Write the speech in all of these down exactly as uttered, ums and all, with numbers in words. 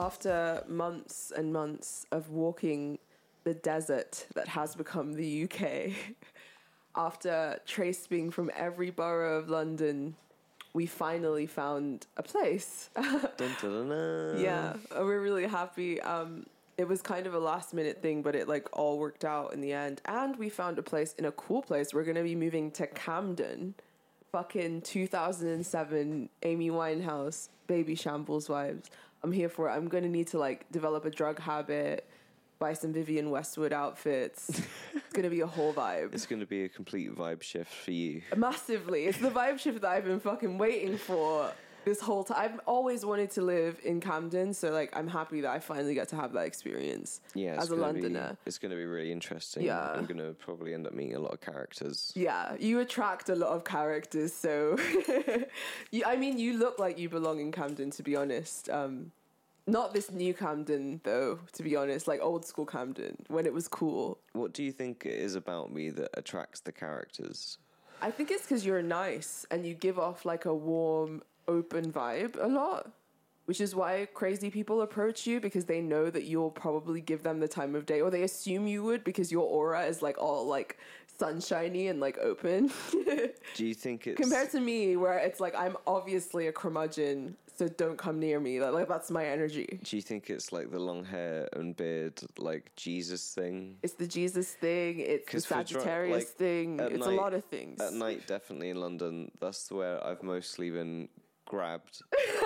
after months and months of walking the desert that has become the U K, after trace being from every borough of London, we finally found a place. Dun, dun, dun, dun. Yeah, we're really happy. Um, it was kind of a last minute thing, but it like all worked out in the end. And we found a place in a cool place. We're going to be moving to Camden. Fucking two thousand seven Amy Winehouse, Baby Shambles vibes. I'm here for it. I'm going to need to like develop a drug habit, buy some Vivienne Westwood outfits. It's going to be a whole vibe. It's going to be a complete vibe shift for you. Massively. It's the vibe shift that I've been fucking waiting for this whole time. I've always wanted to live in Camden, so like I'm happy that I finally get to have that experience Yeah, as a Londoner. Be, it's going to be really interesting. Yeah. I'm going to probably end up meeting a lot of characters. Yeah, you attract a lot of characters, so you, I mean, you look like you belong in Camden, to be honest. Um, not this new Camden, though, to be honest, like old school Camden, when it was cool. What do you think it is about me that attracts the characters? I think it's because you're nice and you give off like a warm, open vibe a lot, which is why crazy people approach you, because they know that you'll probably give them the time of day, or they assume you would because your aura is like all like sunshiny and like open. Do you think it's compared to me, where it's like I'm obviously a curmudgeon, so don't come near me? Like, like that's my energy. Do you think it's like the long hair and beard, like Jesus thing? It's the Jesus thing. It's the 'Cause for dr- Sagittarius like, thing. at It's night- a lot of things. At night, definitely in London, that's where I've mostly been grabbed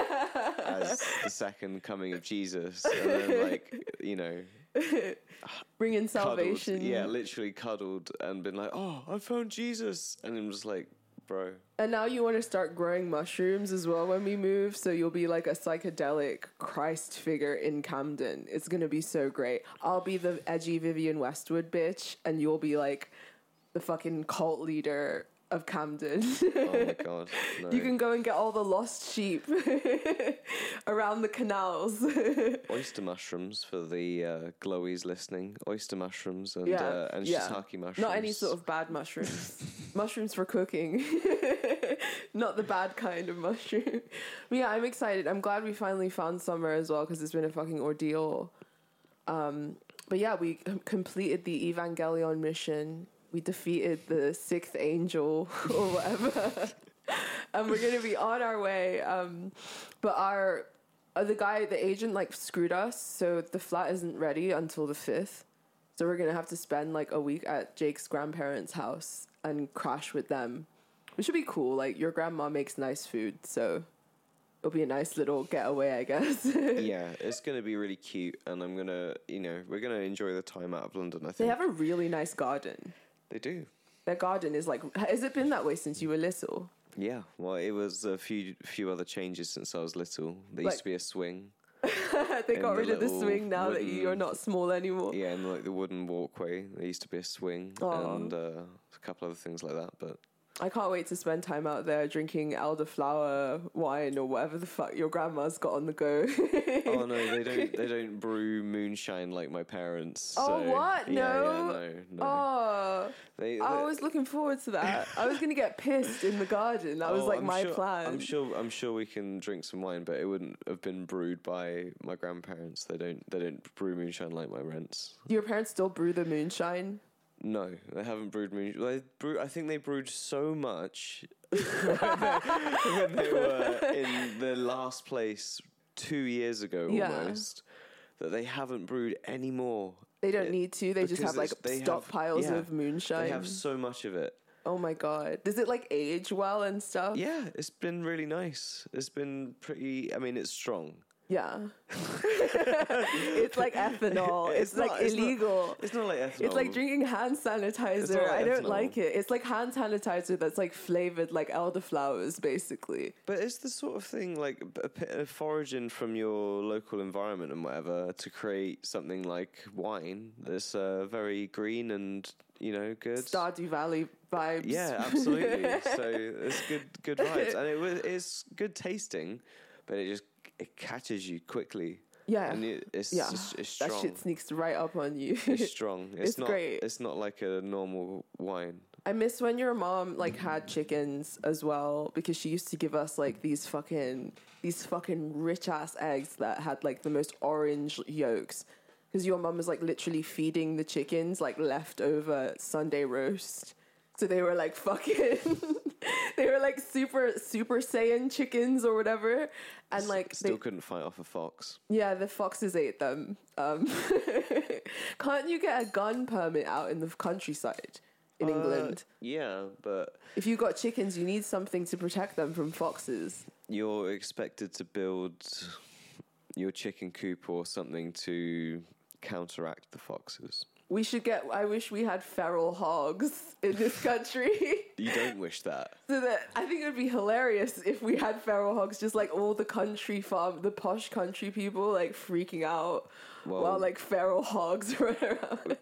as the second coming of Jesus, and then like, you know, bringing cuddled, salvation. yeah, literally cuddled and been like, oh, I found Jesus, and I'm just like, bro. And now you want to start growing mushrooms as well when we move, so you'll be like a psychedelic Christ figure in Camden. It's gonna be so great. I'll be the edgy Vivienne Westwood bitch, and you'll be like the fucking cult leader of Camden. Oh my god, no. You can go and get all the lost sheep around the canals. Oyster mushrooms for the uh, glowies listening. Oyster mushrooms and Yeah, uh, and yeah. shiitake mushrooms. Not any sort of bad mushrooms. Mushrooms for cooking. Not the bad kind of mushroom. But yeah, I'm excited. I'm glad we finally found summer as well, because it's been a fucking ordeal. Um, but yeah, we com- completed the Evangelion mission. We defeated the sixth angel or whatever. And we're going to be on our way. Um, but our uh, the guy, the agent, like screwed us. So the flat isn't ready until the fifth. So we're going to have to spend like a week at Jake's grandparents' house and crash with them, which would be cool. Like, your grandma makes nice food, so it'll be a nice little getaway, I guess. Yeah, it's going to be really cute, and I'm going to, you know, we're going to enjoy the time out of London, I think. They have a really nice garden. They do. Their garden is like, has it been that way since you were little? Yeah, well, it was a few few other changes since I was little. There Like- used to be a swing. They In got the rid of the little swing now that wooden- you're not small anymore. Yeah, and like the wooden walkway, there used to be a swing. Aw. And uh, a couple other things like that, but... I can't wait to spend time out there drinking elderflower wine or whatever the fuck your grandma's got on the go. Oh no, they don't. They don't brew moonshine like my parents. Oh, so- what? Yeah, No? yeah, no, no. Oh, They, I they- was looking forward to that. I was going to get pissed in the garden. That was Oh, like I'm my sure, plan. I'm sure. I'm sure we can drink some wine, but it wouldn't have been brewed by my grandparents. They don't. They don't brew moonshine like my rents. Do your parents still brew the moonshine? No, they haven't brewed moonshine. They brew, I think they brewed so much when they were in the last place two years ago Yeah. almost, that they haven't brewed any more. They don't need to. They just Because have like it's- they have- stockpiles yeah, of moonshine. They have so much of it. Oh my god. Does it like age well and stuff? Yeah, it's been really nice. It's been pretty. I mean, it's strong. Yeah. It's like ethanol. It's, It's not- like it's not- illegal. It's not like ethanol. It's like drinking hand It's sanitizer. not like I don't ethanol. like it. It's like hand sanitizer that's like flavored like elderflowers, basically. But it's the sort of thing like a bit of foraging from your local environment and whatever to create something like wine that's uh, very green and, you know, good. Stardew Valley vibes. Yeah, absolutely. So it's good, good vibes, and it was it's good tasting, but it just it catches you quickly. Yeah. and it, it's Yeah. just, it's That strong. shit sneaks right up on you. It's strong. It's, It's not. great. It's not like a normal wine. I miss when your mom like had chickens as well, because she used to give us like these fucking these fucking rich ass eggs that had like the most orange yolks. Because your mom was like literally feeding the chickens like leftover Sunday roast. So they were like fucking, they were like super, super Saiyan chickens or whatever. And like, Still they, couldn't fight off a fox. yeah, the foxes ate them. Um, can't you get a gun permit out in the countryside in Uh, England? Yeah, but If you got chickens, you need something to protect them from foxes. you're expected to build your chicken coop or something to counteract the foxes. We should get, I wish we had feral hogs in this country. You don't wish that. So that I think it would be hilarious if we had feral hogs, just like all the country farm, the posh country people like freaking out Well- while like feral hogs run around.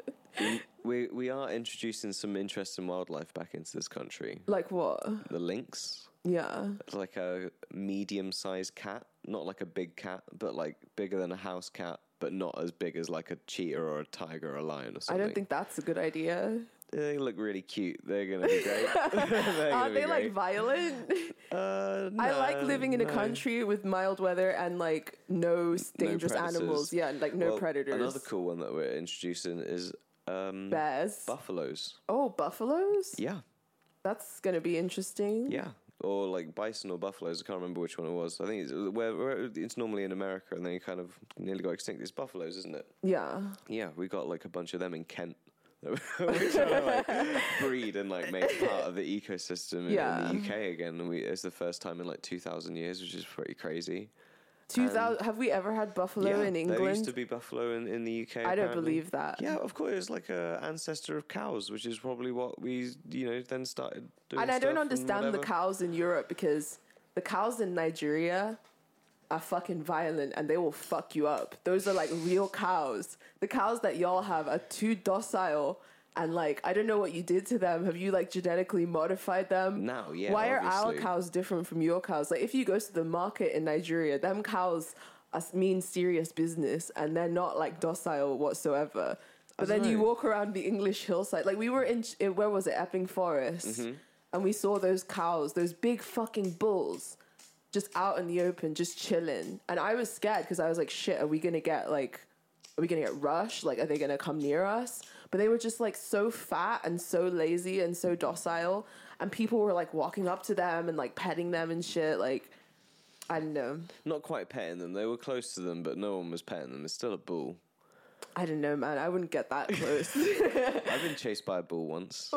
We we are introducing some interesting wildlife back into this country. Like what? The lynx. Yeah. It's like a medium-sized cat, not like a big cat, but like bigger than a house cat, but not as big as like a cheetah or a tiger or a lion or I something. don't think that's a good idea. They look really cute. They're gonna be great. They're Are gonna be they like great. violent? Uh, I like no, living in a no. country with mild weather and like no s- dangerous predators. animals. Yeah, like no Well, predators. Another cool one that we're introducing is um, Bears. buffaloes. Oh, buffaloes? Yeah, That's gonna be interesting. yeah. Or like bison or buffaloes. I can't remember which one it was. I think it's where, where it's normally in America, and then you kind of nearly got extinct. It's buffaloes, isn't it? Yeah. Yeah, we got like a bunch of them in Kent. We're trying to like breed and like make part of the ecosystem in, Yeah. in the U K again. And we, it's the first time in like two thousand years, which is pretty crazy. Two thousand. Have we ever had buffalo in There used England? to be buffalo in, in the U K. I don't apparently. believe that. Yeah, of course, it's like a ancestor of cows, which is probably what we, you know, then started doing. And I don't stuff understand the whatever. cows in Europe, because the cows in Nigeria are fucking violent and they will fuck you up. Those are like real cows. The cows that y'all have are too docile, and like I don't know what you did to them. Have you like genetically modified them? No, yeah, Why are our obviously. cows different from your cows? Like if you go to the market in Nigeria, them cows are, mean serious business, and they're not like docile whatsoever. But then you know. walk around the English hillside. Like we were in, in where was it? Epping Forest. Mm-hmm. And we saw those cows, those big fucking bulls, just out in the open, just chilling. And I was scared because I was like, shit, are we going to get like, are we going to get rushed? Like, are they going to come near us? But they were just like so fat and so lazy and so docile. And people were like walking up to them and like petting them and shit. Like, I don't know. Not quite petting them. They were close to them, but no one was petting them. It's still a bull. I don't know, man. I wouldn't get that close. I've been chased by a bull once.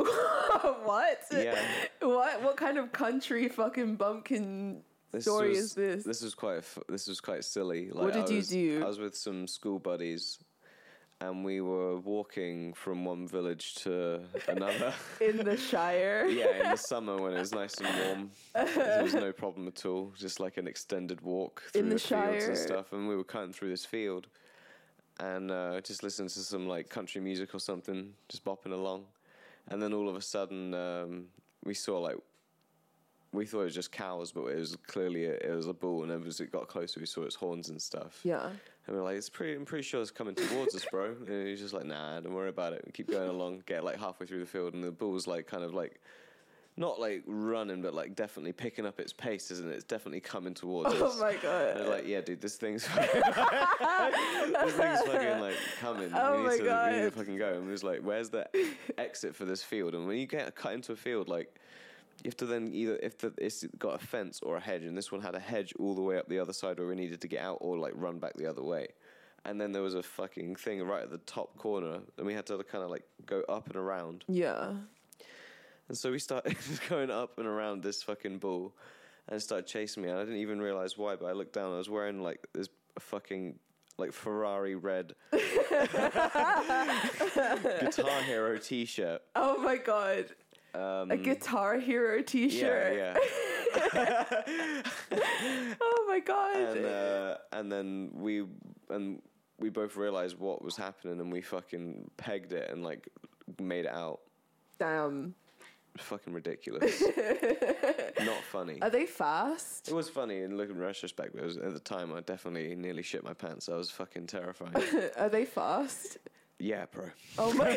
What? Yeah. What? What kind of country fucking bumpkin story was, is this? This was quite. f- This was quite silly. Like, What did I you was, do? I was with some school buddies, and we were walking from one village to another. In the Shire? Yeah, in the summer when it was nice and warm, there was no problem at all. Just like an extended walk through In the, the fields Shire? and stuff, and we were cutting through this field, and uh, just listening to some like country music or something, just bopping along, and then all of a sudden um, we saw like. We thought it was just cows, but it was clearly a, it was a bull. And as it got closer, we saw its horns and stuff. Yeah. And we we're like, "It's pretty. I'm pretty sure it's coming towards us, bro." And he's just like, "Nah, don't worry about it." We keep going along, get like halfway through the field, and the bull's like kind of like, not like running, but like definitely picking up its pace, isn't it? It's definitely coming towards us. Oh my And god. they're like, "Yeah, dude, this thing's fucking, this thing's fucking like coming. Oh we my need to, We need to God. fucking go." And there's like, "Where's the exit for this field?" And when you get cut into a field, like. You have to then either, if the, it's got a fence or a hedge, and this one had a hedge all the way up the other side where we needed to get out, or like run back the other way. And then there was a fucking thing right at the top corner, and we had to kind of like go up and around. Yeah. And so we started going up and around this fucking bull, and it started chasing me. And I didn't even realize why, but I looked down, I was wearing like this fucking like Ferrari red Guitar Hero t-shirt. Oh my god. Um, A Guitar Hero t-shirt. Yeah, yeah. Oh my god. and uh, and then we and we both realized what was happening, and we fucking pegged it and like made it out. Damn. Fucking ridiculous. Not funny. Are they fast? It was funny in looking in retrospect, but it was, at the time I definitely nearly shit my pants. I was fucking terrified. Are they fast? Yeah, bro. Oh my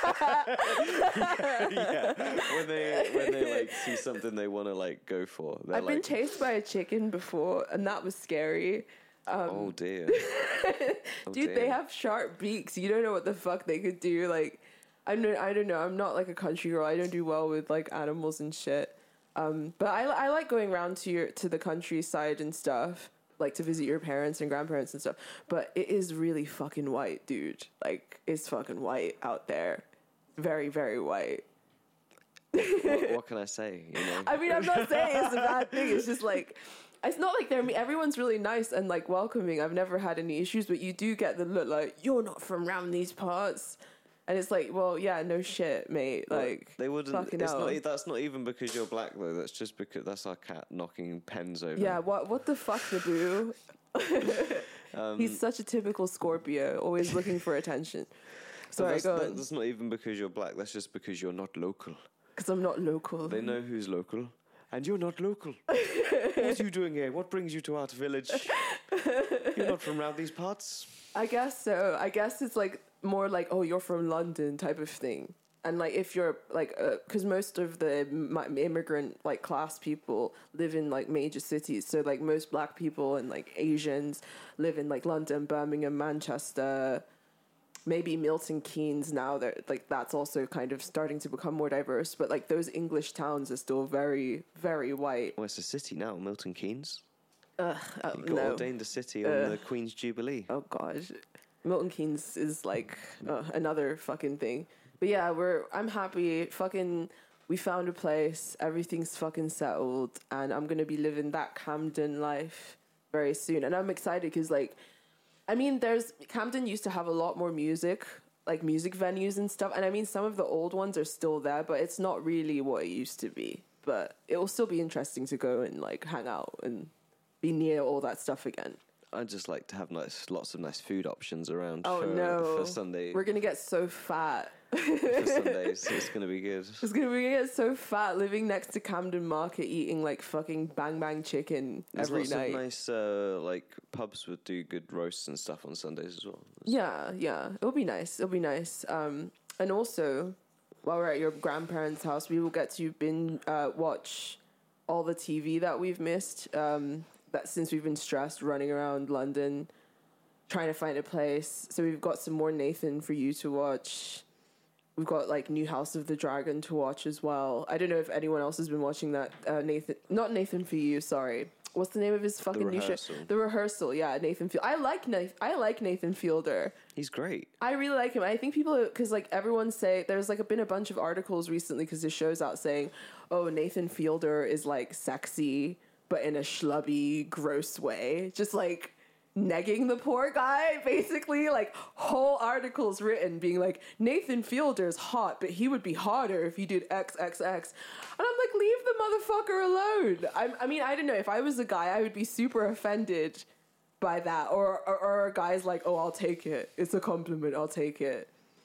Yeah, when they when they like see something they want to like go for. They're I've been like, chased by a chicken before, and that was scary. oh dear. Oh, Dude, they dear. have sharp beaks. You don't know what the fuck they could do. Like, I don't, I don't know. I'm not like a country girl. I don't do well with like animals and shit. Um, but I, I like going around to your to the countryside and stuff, like to visit your parents and grandparents and stuff. But it is really fucking white, dude. Like, it's fucking white out there. Very, very white. what, what can I say? You know. I mean, I'm not saying it's a bad thing. It's just like, it's not like they're, everyone's really nice and like welcoming. I've never had any issues, but you do get the look like, you're not from around these parts. And it's like, well, yeah, no shit, mate. Like, they wouldn't. fucking It's hell. not. That's not even because you're black though. That's just because that's our cat knocking pens over. Yeah, what what the fuck, Naboo? Um, He's such a typical Scorpio, always looking for attention. but Sorry, that's, go that- on. that's not even because you're black. That's just because you're not local. Because I'm not local. They know who's local, and you're not local. What are you doing here? What brings you to Art Village? You're not from round these parts. I guess so. I guess it's like more like, oh, you're from London type of thing. And like if you're like, because most of the m- immigrant like class people live in like major cities, so like most black people and like Asians live in like London, Birmingham, Manchester, maybe Milton Keynes now. That like that's also kind of starting to become more diverse. But like those English towns are still very, very white. Well, it's a city now, Milton Keynes. Uh, uh, You got no. ordained a city on the Queen's Jubilee. Oh gosh, Milton Keynes is like uh, another fucking thing. But yeah, we're I'm happy. Fucking, we found a place. Everything's fucking settled, and I'm gonna be living that Camden life very soon. And I'm excited because, like, I mean, there's Camden used to have a lot more music, like music venues and stuff. And I mean, some of the old ones are still there, but it's not really what it used to be. But it will still be interesting to go and like hang out and be near all that stuff again. I just like to have nice, lots of nice food options around. Oh for, no, for Sunday. We're gonna get so fat. for Sundays. It's gonna be good. It's gonna be get so fat living next to Camden Market, eating like fucking bang bang chicken There's every lots night. of nice, uh, like pubs would do good roasts and stuff on Sundays as well. Yeah, yeah, it'll be nice. It'll be nice. Um, and also, while we're at your grandparents' house, we will get to binge uh, watch all the T V that we've missed. Um, that since we've been stressed running around London, trying to find a place. So we've got some more Nathan for you to watch. We've got like New House of the Dragon to watch as well. I don't know if anyone else has been watching that. Uh, Nathan, not Nathan for you. Sorry. What's the name of his fucking new show? Rehearsal. The Rehearsal. Yeah, Nathan Fielder. I like Nathan. I like Nathan Fielder. He's great. I really like him. I think people, because like everyone say, there's like been a bunch of articles recently because the show's out saying, oh, Nathan Fielder is like sexy, but in a schlubby, gross way. Just like negging the poor guy, basically. Like whole articles written being like, Nathan Fielder's hot, but he would be hotter if he did X X X. And I'm like, leave the motherfucker alone. I, I mean, I don't know. If I was a guy, I would be super offended by that. Or, or, or a guy's like, oh, I'll take it. It's a compliment. I'll take it.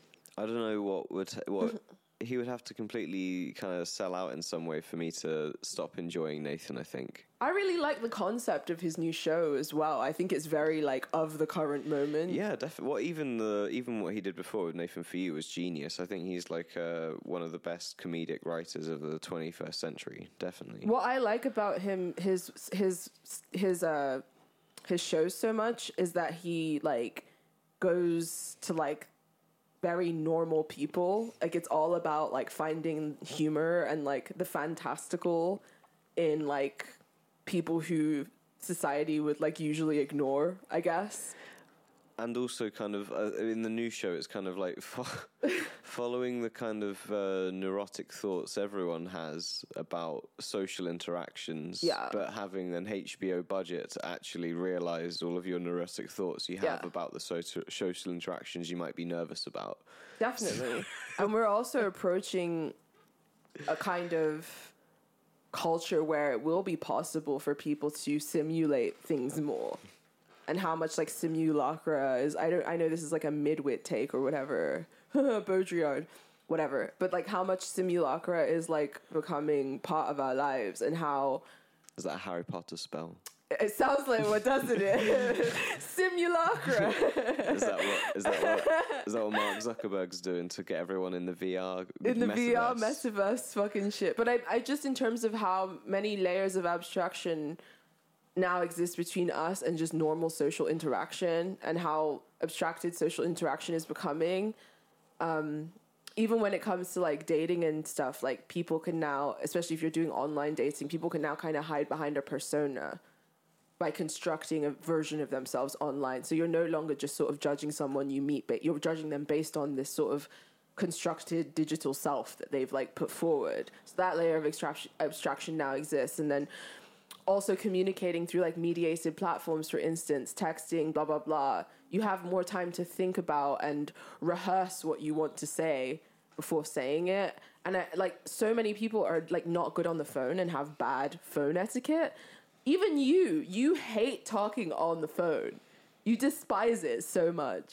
I don't know what would what he would have to completely kind of sell out in some way for me to stop enjoying Nathan. I think. I really like the concept of his new show as well. I think it's very like of the current moment. Yeah, definitely. What even the even what he did before with Nathan For You was genius. I think he's like uh, one of the best comedic writers of the twenty-first century. Definitely. What I like about him, his his his uh his shows so much is that he like goes to like very normal people. Like it's all about like finding humor and like the fantastical in like people who society would like usually ignore, I guess. And also kind of uh, in the new show, it's kind of like fo- following the kind of uh, neurotic thoughts everyone has about social interactions, Yeah. but having an H B O budget to actually realize all of your neurotic thoughts you have Yeah. about the so- social interactions you might be nervous about. Definitely. And we're also approaching a kind of culture where it will be possible for people to simulate things more. And how much like simulacra is, I don't, I know this is like a midwit take or whatever, Baudrillard, whatever. But like how much simulacra is like becoming part of our lives and how, Is that a Harry Potter spell? It sounds like what, doesn't it? Simulacra. Is that what? Is that what? Is that what Mark Zuckerberg's doing to get everyone in the V R? In the metaverse? V R metaverse fucking shit. But I, I just in terms of how many layers of abstraction now exist between us and just normal social interaction, and how abstracted social interaction is becoming. Um, even when it comes to like dating and stuff, like people can now, especially if you're doing online dating, people can now kind of hide behind a persona by constructing a version of themselves online. So you're no longer just sort of judging someone you meet, but you're judging them based on this sort of constructed digital self that they've like put forward. So that layer of abstraction, abstraction now exists. And then also communicating through like mediated platforms, for instance, texting, blah, blah, blah. You have more time to think about and rehearse what you want to say before saying it. And I, like so many people are like not good on the phone and have bad phone etiquette. Even you, you hate talking on the phone. You despise it so much.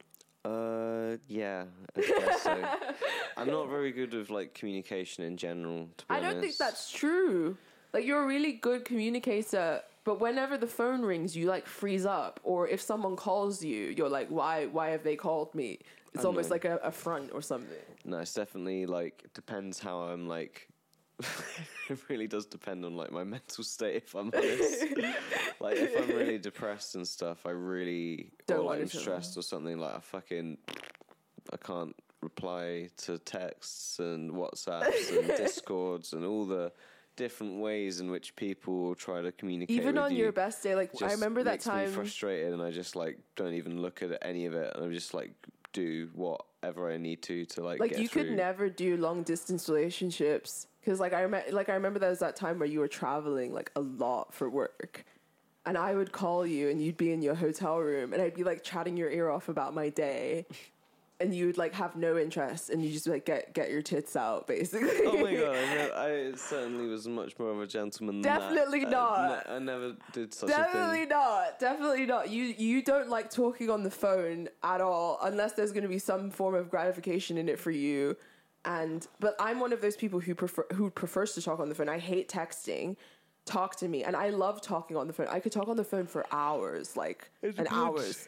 Uh, yeah, I guess so. I'm not very good with like communication in general, to be I don't honest. think that's true. Like, you're a really good communicator, but whenever the phone rings, you like freeze up. Or if someone calls you, you're like, why, why have they called me? It's almost know. like a, a front or something. No, it's definitely like, it depends how I'm like, it really does depend on like my mental state, if I'm honest. Like if I'm really depressed and stuff, I really, Don't or like want I'm to stressed or something, like I fucking, I can't reply to texts and WhatsApps and Discords and all the different ways in which people try to communicate Even with on you. your best day, like I Just remember that makes time. me frustrated, and I just like don't even look at any of it, and I'm just like do whatever I need to to like Like get you through. could never do long distance relationships because like I remember, like I remember there was that time where you were traveling like a lot for work, and I would call you and you'd be in your hotel room, and I'd be like chatting your ear off about my day. And you would like have no interest, and you just like get get your tits out, basically. Oh my god! I, know, I certainly was much more of a gentleman. Definitely than that. not. Uh, I never did such Definitely a thing. not. Definitely not. You you don't like talking on the phone at all, unless there's going to be some form of gratification in it for you. And but I'm one of those people who prefer who prefers to talk on the phone. I hate texting. Talk to me, and I love talking on the phone. I could talk on the phone for hours, like and hours.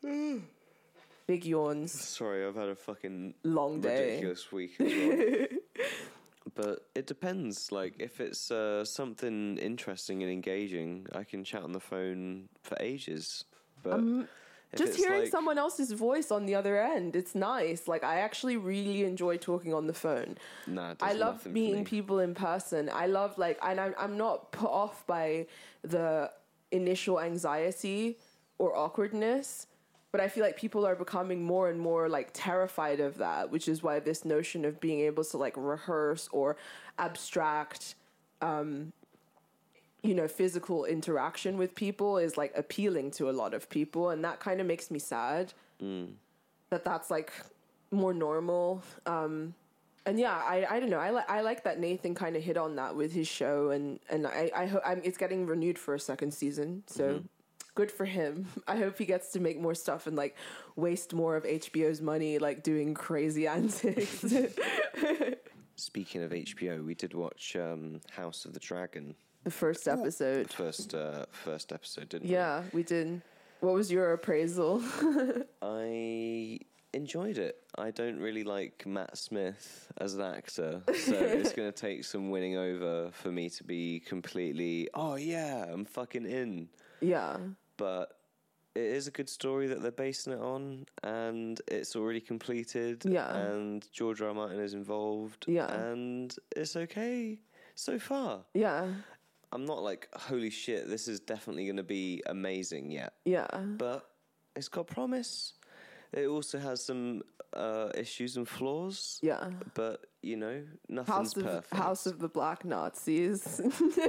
Big yawns. Sorry, I've had a fucking Long day. ridiculous week as well. But it depends. Like, if it's uh, something interesting and engaging, I can chat on the phone for ages. But Um, if Just it's hearing like, someone else's voice on the other end, it's nice. Like, I actually really enjoy talking on the phone. Nah, it does I love nothing for meeting me. people in person. I love, like, and I'm, I'm not put off by the initial anxiety or awkwardness, but I feel like people are becoming more and more, like, terrified of that, which is why this notion of being able to, like, rehearse or abstract, um, you know, physical interaction with people is like appealing to a lot of people, and that kind of makes me sad Mm. that that's like more normal. Um, and yeah, I, I don't know. I like I like that Nathan kind of hit on that with his show, and and I I hope I'm, it's getting renewed for a second season. So Mm-hmm. good for him. I hope he gets to make more stuff and like waste more of H B O's money like doing crazy antics. Speaking of H B O, we did watch um, House of the Dragon. The first episode. The first uh, first episode, didn't we? Yeah, we did. What was your appraisal? I enjoyed it. I don't really like Matt Smith as an actor, so it's going to take some winning over for me to be completely, oh yeah, I'm fucking in. Yeah. But it is a good story that they're basing it on, and it's already completed. Yeah. And George R. R. Martin is involved. Yeah. And it's okay so far. Yeah. I'm not like, holy shit, this is definitely going to be amazing yet. Yeah. But it's got promise. It also has some uh, issues and flaws. Yeah. But, you know, nothing's House of perfect. House of the Black Nazis.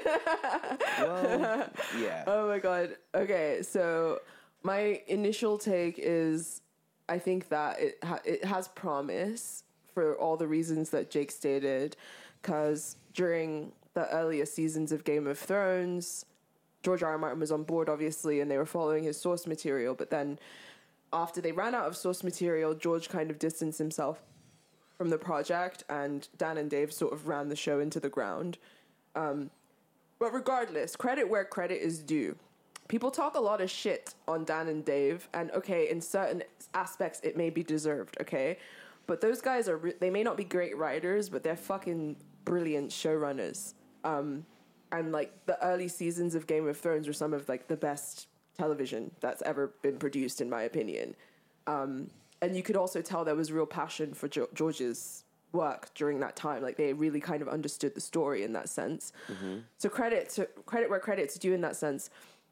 Well, yeah. Oh my god. Okay, so my initial take is I think that it ha- it has promise for all the reasons that Jake stated, cuz during the earlier seasons of Game of Thrones, George R. R. Martin was on board, obviously, and they were following his source material. But then after they ran out of source material, George kind of distanced himself from the project, and Dan and Dave sort of ran the show into the ground. Um, But regardless, credit where credit is due. People talk a lot of shit on Dan and Dave, and okay, in certain aspects it may be deserved, okay? But those guys are, re- they may not be great writers, but they're fucking brilliant showrunners. Um, and like the early seasons of Game of Thrones were some of like the best television that's ever been produced, in my opinion. Um, and you could also tell there was real passion for jo- George's work during that time. Like they really kind of understood the story in that sense. Mm-hmm. So credit to credit where credit's due in that sense.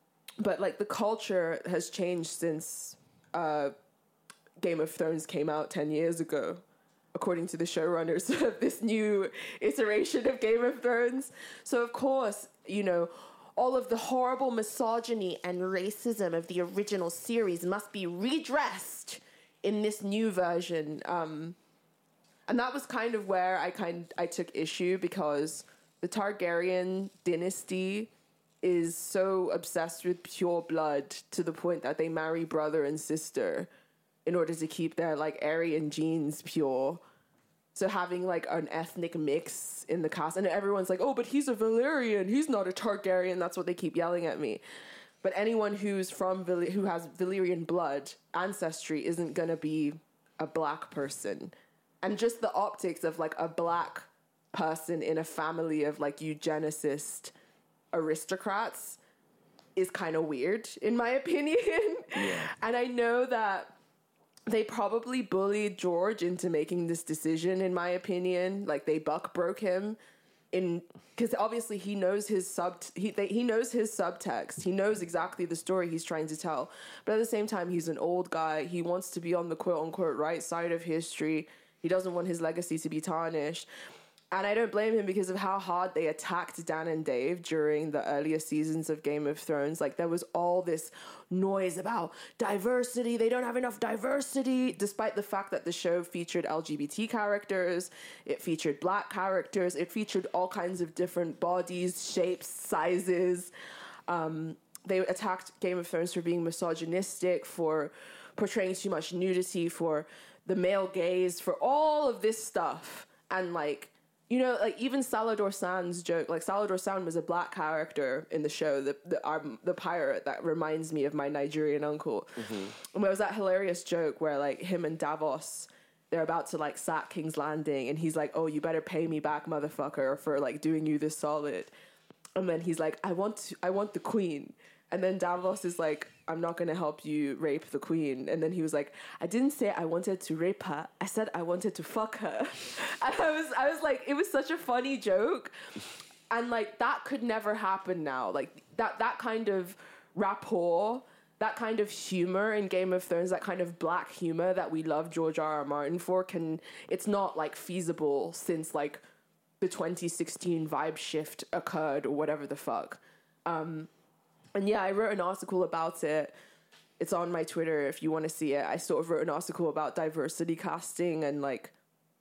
But like the culture has changed since uh, Game of Thrones came out ten years ago, according to the showrunners of this new iteration of Game of Thrones. So of course, you know, all of the horrible misogyny and racism of the original series must be redressed in this new version. Um, and that was kind of where I kind I took issue, because the Targaryen dynasty is so obsessed with pure blood to the point that they marry brother and sister in order to keep their like Aryan genes pure. So having like an ethnic mix in the cast, and everyone's like, oh, but he's a Valyrian, he's not a Targaryen. That's what they keep yelling at me. But anyone who's from Val- who has Valyrian blood ancestry isn't gonna be a black person. And just the optics of like a black person in a family of like eugenicist aristocrats is kind of weird, in my opinion. Yeah. And I know that they probably bullied George into making this decision, in my opinion. Like they buck broke him in, because obviously he knows his sub he they, he knows his subtext. He knows exactly the story he's trying to tell. But at the same time, he's an old guy. He wants to be on the quote unquote right side of history. He doesn't want his legacy to be tarnished. And I don't blame him because of how hard they attacked Dan and Dave during the earlier seasons of Game of Thrones. Like, there was all this noise about diversity. They don't have enough diversity, despite the fact that the show featured L G B T characters. It featured black characters. It featured all kinds of different bodies, shapes, sizes. Um, they attacked Game of Thrones for being misogynistic, for portraying too much nudity, for the male gaze, for all of this stuff. And, like, you know, like, even Salador San's joke, like, Salador San was a black character in the show, the the, um, the pirate that reminds me of my Nigerian uncle. Mm-hmm. And there was that hilarious joke where, like, him and Davos, they're about to, like, sack King's Landing, and he's like, oh, you better pay me back, motherfucker, for, like, doing you this solid. And then he's like, I want to, I want the queen. And then Davos is like, I'm not going to help you rape the queen. And then he was like, I didn't say I wanted to rape her. I said I wanted to fuck her. And I was, I was like, it was such a funny joke. And like, that could never happen now. Like that, that kind of rapport, that kind of humor in Game of Thrones, that kind of black humor that we love George R R. Martin for, can, it's not like feasible since like the twenty sixteen vibe shift occurred or whatever the fuck. Um, And yeah, I wrote an article about it. It's on my Twitter if you want to see it. I sort of wrote an article about diversity casting and like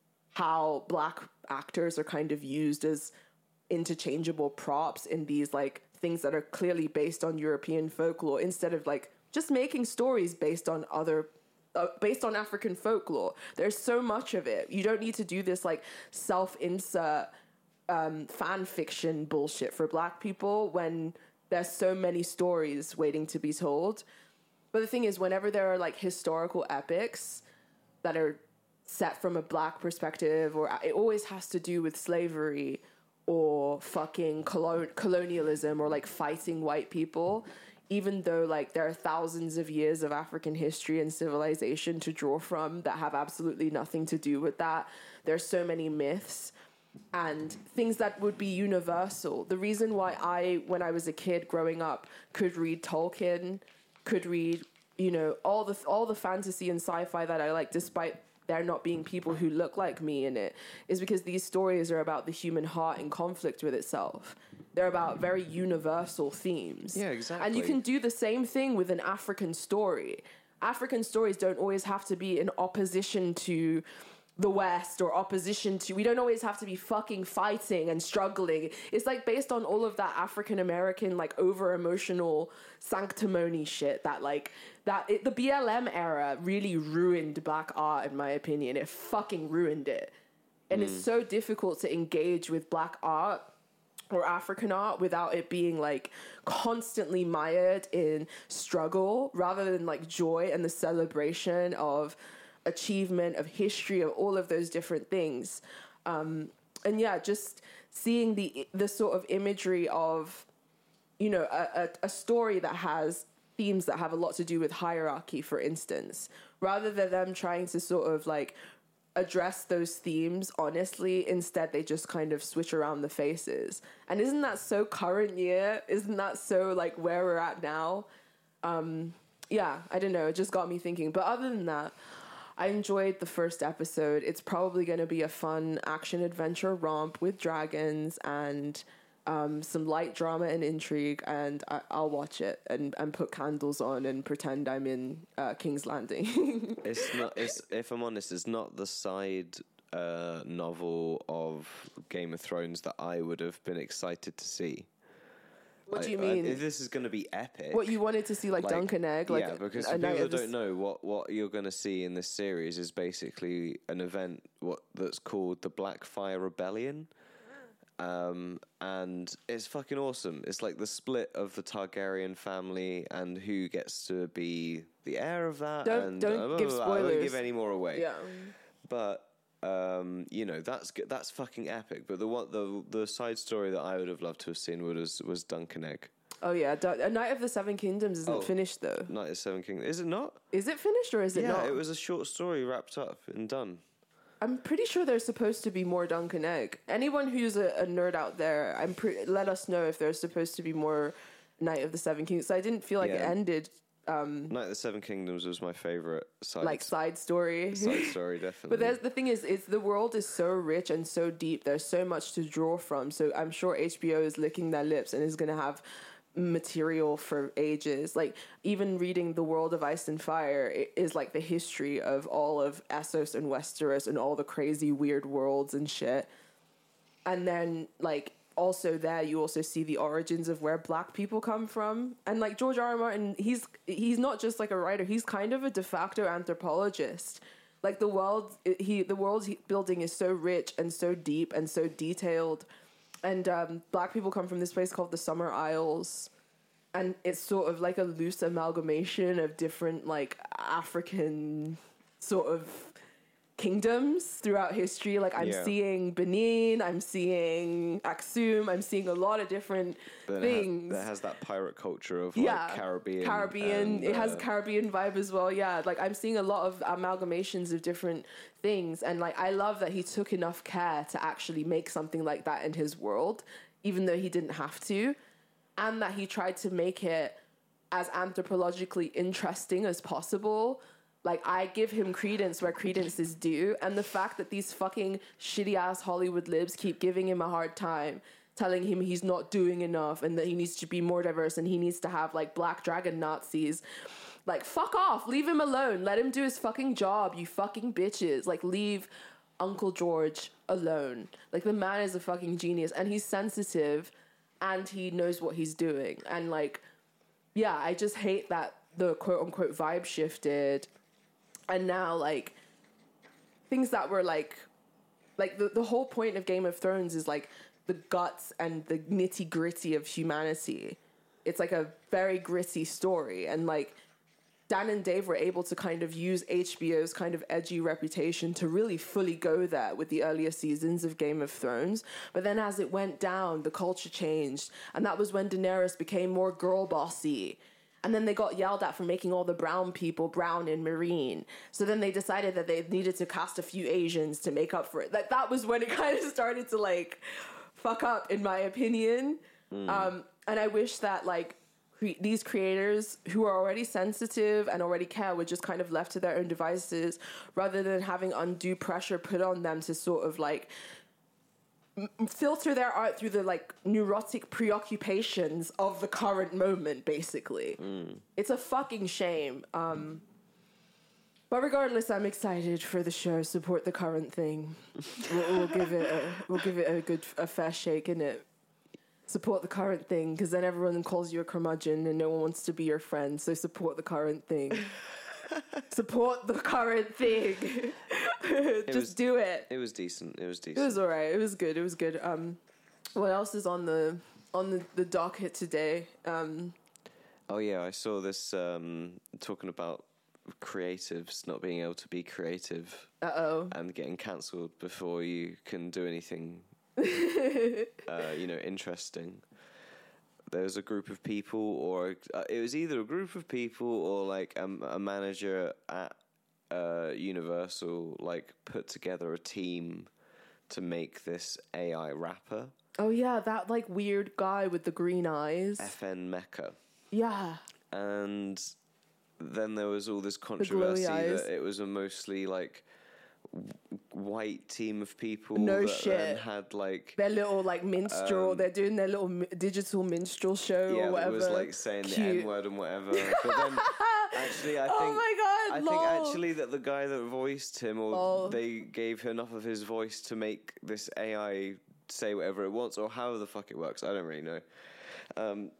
how black actors are kind of used as interchangeable props in these like things that are clearly based on European folklore, instead of like just making stories based on other uh, based on African folklore. There's so much of it. You don't need to do this like self-insert um, fan fiction bullshit for black people when there's so many stories waiting to be told. But the thing is, whenever there are like historical epics that are set from a black perspective, or it always has to do with slavery or fucking colon- colonialism or like fighting white people, even though like there are thousands of years of African history and civilization to draw from that have absolutely nothing to do with that. There's so many myths and things that would be universal. The reason why I, when I was a kid growing up, could read Tolkien, could read, you know, all the all the fantasy and sci-fi that I like, despite there not being people who look like me in it, is because these stories are about the human heart in conflict with itself. They're about very universal themes. Yeah, exactly. And you can do the same thing with an African story. African stories don't always have to be in opposition to the West or opposition to, we don't always have to be fucking fighting and struggling. It's like based on all of that African American like over emotional sanctimony shit that like that it, the B L M era really ruined black art, in my opinion. It fucking ruined it. And mm. it's so difficult to engage with black art or African art without it being like constantly mired in struggle rather than like joy and the celebration of achievement, of history, of all of those different things. Um, and yeah, just seeing the the sort of imagery of, you know, a, a, a story that has themes that have a lot to do with hierarchy, for instance, rather than them trying to sort of like address those themes honestly. Instead, they just kind of switch around the faces. And isn't that so current year? Isn't that so like where we're at now? Um, yeah, I don't know. It just got me thinking. But other than that, I enjoyed the first episode. It's probably going to be a fun action adventure romp with dragons and um, some light drama and intrigue. And I- I'll watch it and, and put candles on and pretend I'm in uh, King's Landing. It's not. It's if I'm honest, it's not the side uh, novel of Game of Thrones that I would have been excited to see. What do you I- mean? I, this is going to be epic. What you wanted to see, like, Like, Dunk and Egg? Like, yeah, because a for night people of that the don't know, what, what you're going to see in this series is basically an event what that's called the Blackfire Rebellion. Um, and it's fucking awesome. It's like the split of the Targaryen family and who gets to be the heir of that. Don't- and don't uh, blah, give blah, blah. I won't spoilers. give any more away. Yeah. But um, you know, that's g- that's fucking epic. But the one the the side story that I would have loved to have seen was was Dunk and Egg. Oh, yeah. Dun- A Night of the Seven Kingdoms isn't Oh. finished, though. Night of Seven Kingdoms. Is it not? Is it finished or is it yeah, not? it was a short story wrapped up and done. I'm pretty sure there's supposed to be more Dunk and Egg. Anyone who's a, a nerd out there, I'm pre- let us know if there's supposed to be more Night of the Seven Kingdoms. So I didn't feel like it Yeah. ended Night of the Seven Kingdoms was my favorite side like side story. side story, definitely. But there's, the thing is, is the world is so rich and so deep. There's so much to draw from. So I'm sure H B O is licking their lips and is going to have material for ages. Like, even reading The World of Ice and Fire i- is like the history of all of Essos and Westeros and all the crazy weird worlds and shit. And then, like, also there you also see the origins of where black people come from. And like George R. R. Martin, he's he's not just like a writer, he's kind of a de facto anthropologist. Like, the world he the world he, building is so rich and so deep and so detailed. And um, black people come from this place called the Summer Isles. And it's sort of like a loose amalgamation of different like African sort of kingdoms throughout history. Like, I'm Yeah. seeing Benin, I'm seeing Aksum, I'm seeing a lot of different But things. It has, that has that pirate culture of yeah, like Caribbean. Caribbean. and, It has uh, Caribbean vibe as well. Yeah, like, I'm seeing a lot of amalgamations of different things, and like, I love that he took enough care to actually make something like that in his world, even though he didn't have to, and that he tried to make it as anthropologically interesting as possible. Like, I give him credence where credence is due, and the fact that these fucking shitty ass Hollywood libs keep giving him a hard time, telling him he's not doing enough and that he needs to be more diverse and he needs to have like black dragon Nazis. Like, fuck off, leave him alone, let him do his fucking job, you fucking bitches. Like, leave Uncle George alone. Like, the man is a fucking genius, and he's sensitive and he knows what he's doing. And like, yeah, I just hate that the quote unquote vibe shifted. And now, like, things that were, like, like, the, the whole point of Game of Thrones is, like, the guts and the nitty-gritty of humanity. It's, like, a very gritty story. And, like, Dan and Dave were able to kind of use H B O's kind of edgy reputation to really fully go there with the earlier seasons of Game of Thrones. But then as it went down, the culture changed. And that was when Daenerys became more girl bossy. And then they got yelled at for making all the brown people brown and marine. So then they decided that they needed to cast a few Asians to make up for it. Like, that was when it kind of started to, like, fuck up, in my opinion. Mm. Um, and I wish that, like, cre- these creators who are already sensitive and already care were just kind of left to their own devices, rather than having undue pressure put on them to sort of, like, filter their art through the like neurotic preoccupations of the current moment, basically. Mm. It's a fucking shame. Um, but regardless, I'm excited for the show. Support the current thing. we'll, we'll give it a, we'll give it a good a fair shake, innit? Support the current thing, because then everyone calls you a curmudgeon and no one wants to be your friend. So support the current thing. Support the current thing. Just was, do it. It was decent. It was decent. It was alright. It was good. It was good. Um, What else is on the on the, the docket today? Um, oh yeah, I saw this um, talking about creatives not being able to be creative uh oh. and getting cancelled before you can do anything, uh, you know, interesting. There was a group of people, or uh, it was either a group of people or like a, a manager at uh, Universal, like put together a team to make this A I rapper. Oh yeah, that like weird guy with the green eyes. F N Mecca. Yeah. And then there was all this controversy eyes. that it was a mostly like w- white team of people No that shit. then had like their little like minstrel. Um, they're doing their little mi- digital minstrel show yeah, or it whatever. was like saying Cute. the N word and whatever. But then actually, I think Oh my god! I lol. think actually that the guy that voiced him, or Oh. they gave enough of his voice to make this A I say whatever it wants, or however the fuck it works. I don't really know. Um,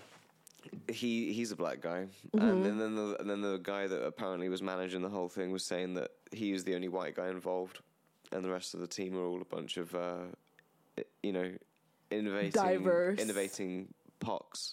he he's a black guy, Mm-hmm. and, and then the and then the guy that apparently was managing the whole thing was saying that he was the only white guy involved, and the rest of the team are all a bunch of uh, you know, innovating Diverse. innovating pox,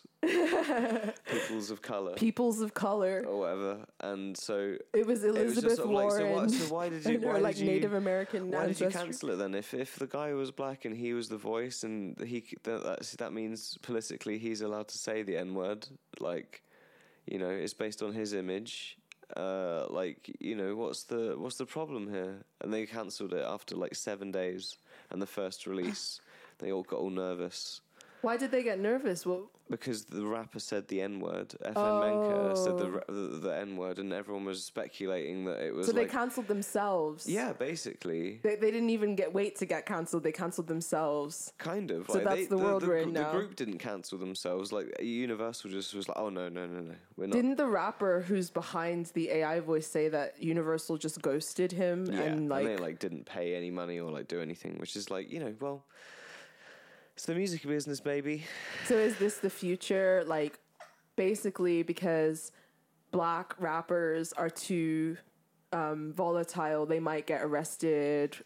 peoples of color. Peoples of color. Or whatever, and so It was it was Elizabeth just sort of like, so, Warren. what, so why did you? and her Why like did you? Native American Why did you ancestry. cancel it then? If if the guy was black and he was the voice, and he c- that that's, that means politically he's allowed to say the N word, like, you know, it's based on his image. Uh, like, you know, what's the what's the problem here? And they cancelled it after like seven days, and the first release, they all got all nervous. Why did they get nervous? Well, Because the rapper said the N word. F N Menka said the, Oh. ra- the the N word, and everyone was speculating that it was so they like, cancelled themselves. yeah, basically, They, they didn't even get wait to get cancelled. They cancelled themselves. kind of. So like, that's they, the world the, we're in the now. group didn't cancel themselves. Like Universal just was like, oh no, no, no, no, we're not. Didn't the rapper who's behind the A I voice say that Universal just ghosted him yeah, and like, they like didn't pay any money or like do anything, which is like, you know, well, it's the music business, baby. so is this the future? Like, basically because black rappers are too um, volatile, they might get arrested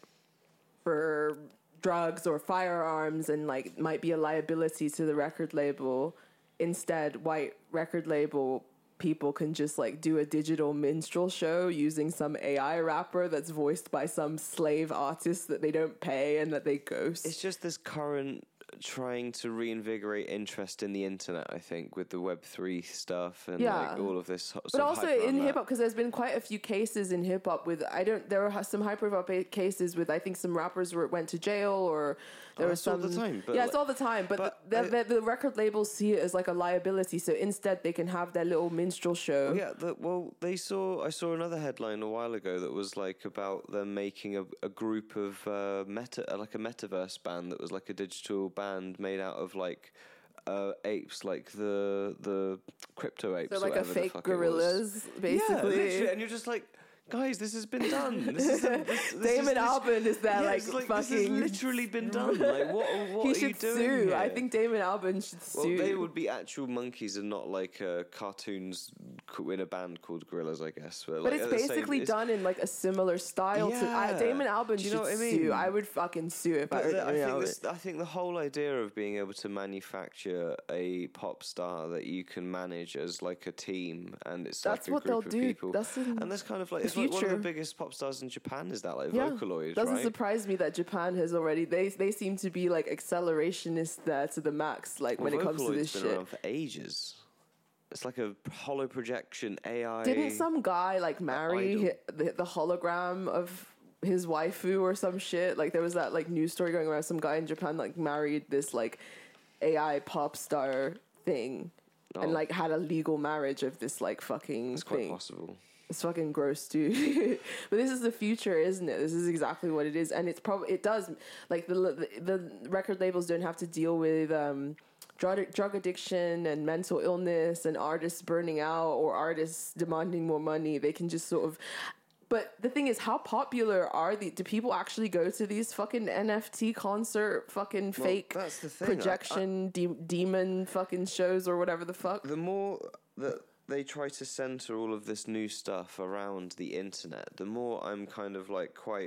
for drugs or firearms and like might be a liability to the record label. Instead, white record label people can just like do a digital minstrel show using some A I rapper that's voiced by some slave artist that they don't pay and that they ghost. It's just this current trying to reinvigorate interest in the internet, I think, with the Web three stuff and Yeah. like all of this. Sort But of also hype around in that. hip hop, because there's been quite a few cases in hip hop with I don't. There were some hyper hop cases with I think some rappers were went to jail or there Oh, was it's all some. the time, but yeah, it's like- all the time. But, but the, I- the, the record labels see it as like a liability, so instead they can have their little minstrel show. Yeah, the, well, they saw. I saw another headline a while ago that was like about them making a, a group of uh, meta, uh, like a metaverse band that was like a digital band made out of like uh, apes, like the the crypto apes. So or like a whatever the fake fuck it was. gorillas, Yeah, basically. literally, and you're just like, guys, this has been done. This is this, this Damon is, Albarn is there, yeah, like, it's like fucking. this has literally been done. Like, what? What he are should you doing sue. here? I think Damon Albarn should Well, sue. they would be actual monkeys and not like uh, cartoons co- in a band called Gorillas, I guess. But, But like, it's at the same- basically it's- done in like a similar style to I, Yeah. Damon Albarn Do you should know what I sue. mean? I would fucking sue if I But were the- I Damon think Albarn. this, I think the whole idea of being able to manufacture a pop star that you can manage as like a team and it's That's like a what group they'll of do. people. That's in and that's kind of like the it's like one of the future. biggest pop stars in Japan is that like Yeah, Vocaloid, doesn't right? surprise me that Japan has already. They they seem to be like accelerationists there to the max. Like well, when it comes to Vocaloid's this been shit. around for ages. It's like a hollow projection A I. Didn't some guy like marry idol. hi- the, the hologram of his waifu or some shit? Like there was that like news story going around. Some guy in Japan like married this like A I pop star thing. Oh. And like had a legal marriage of this like fucking It's quite thing. possible. It's fucking gross, dude. But this is the future, isn't it? This is exactly what it is, and it's probably it does like the, the the record labels don't have to deal with um, drug drug addiction and mental illness and artists burning out or artists demanding more money. They can just sort of. But the thing is, how popular are the? Do people actually go to these fucking N F T concert, fucking Well, fake that's the thing. I- I- projection de- demon fucking shows or whatever the fuck? The more that they try to center all of this new stuff around the internet, the more I'm kind of like quite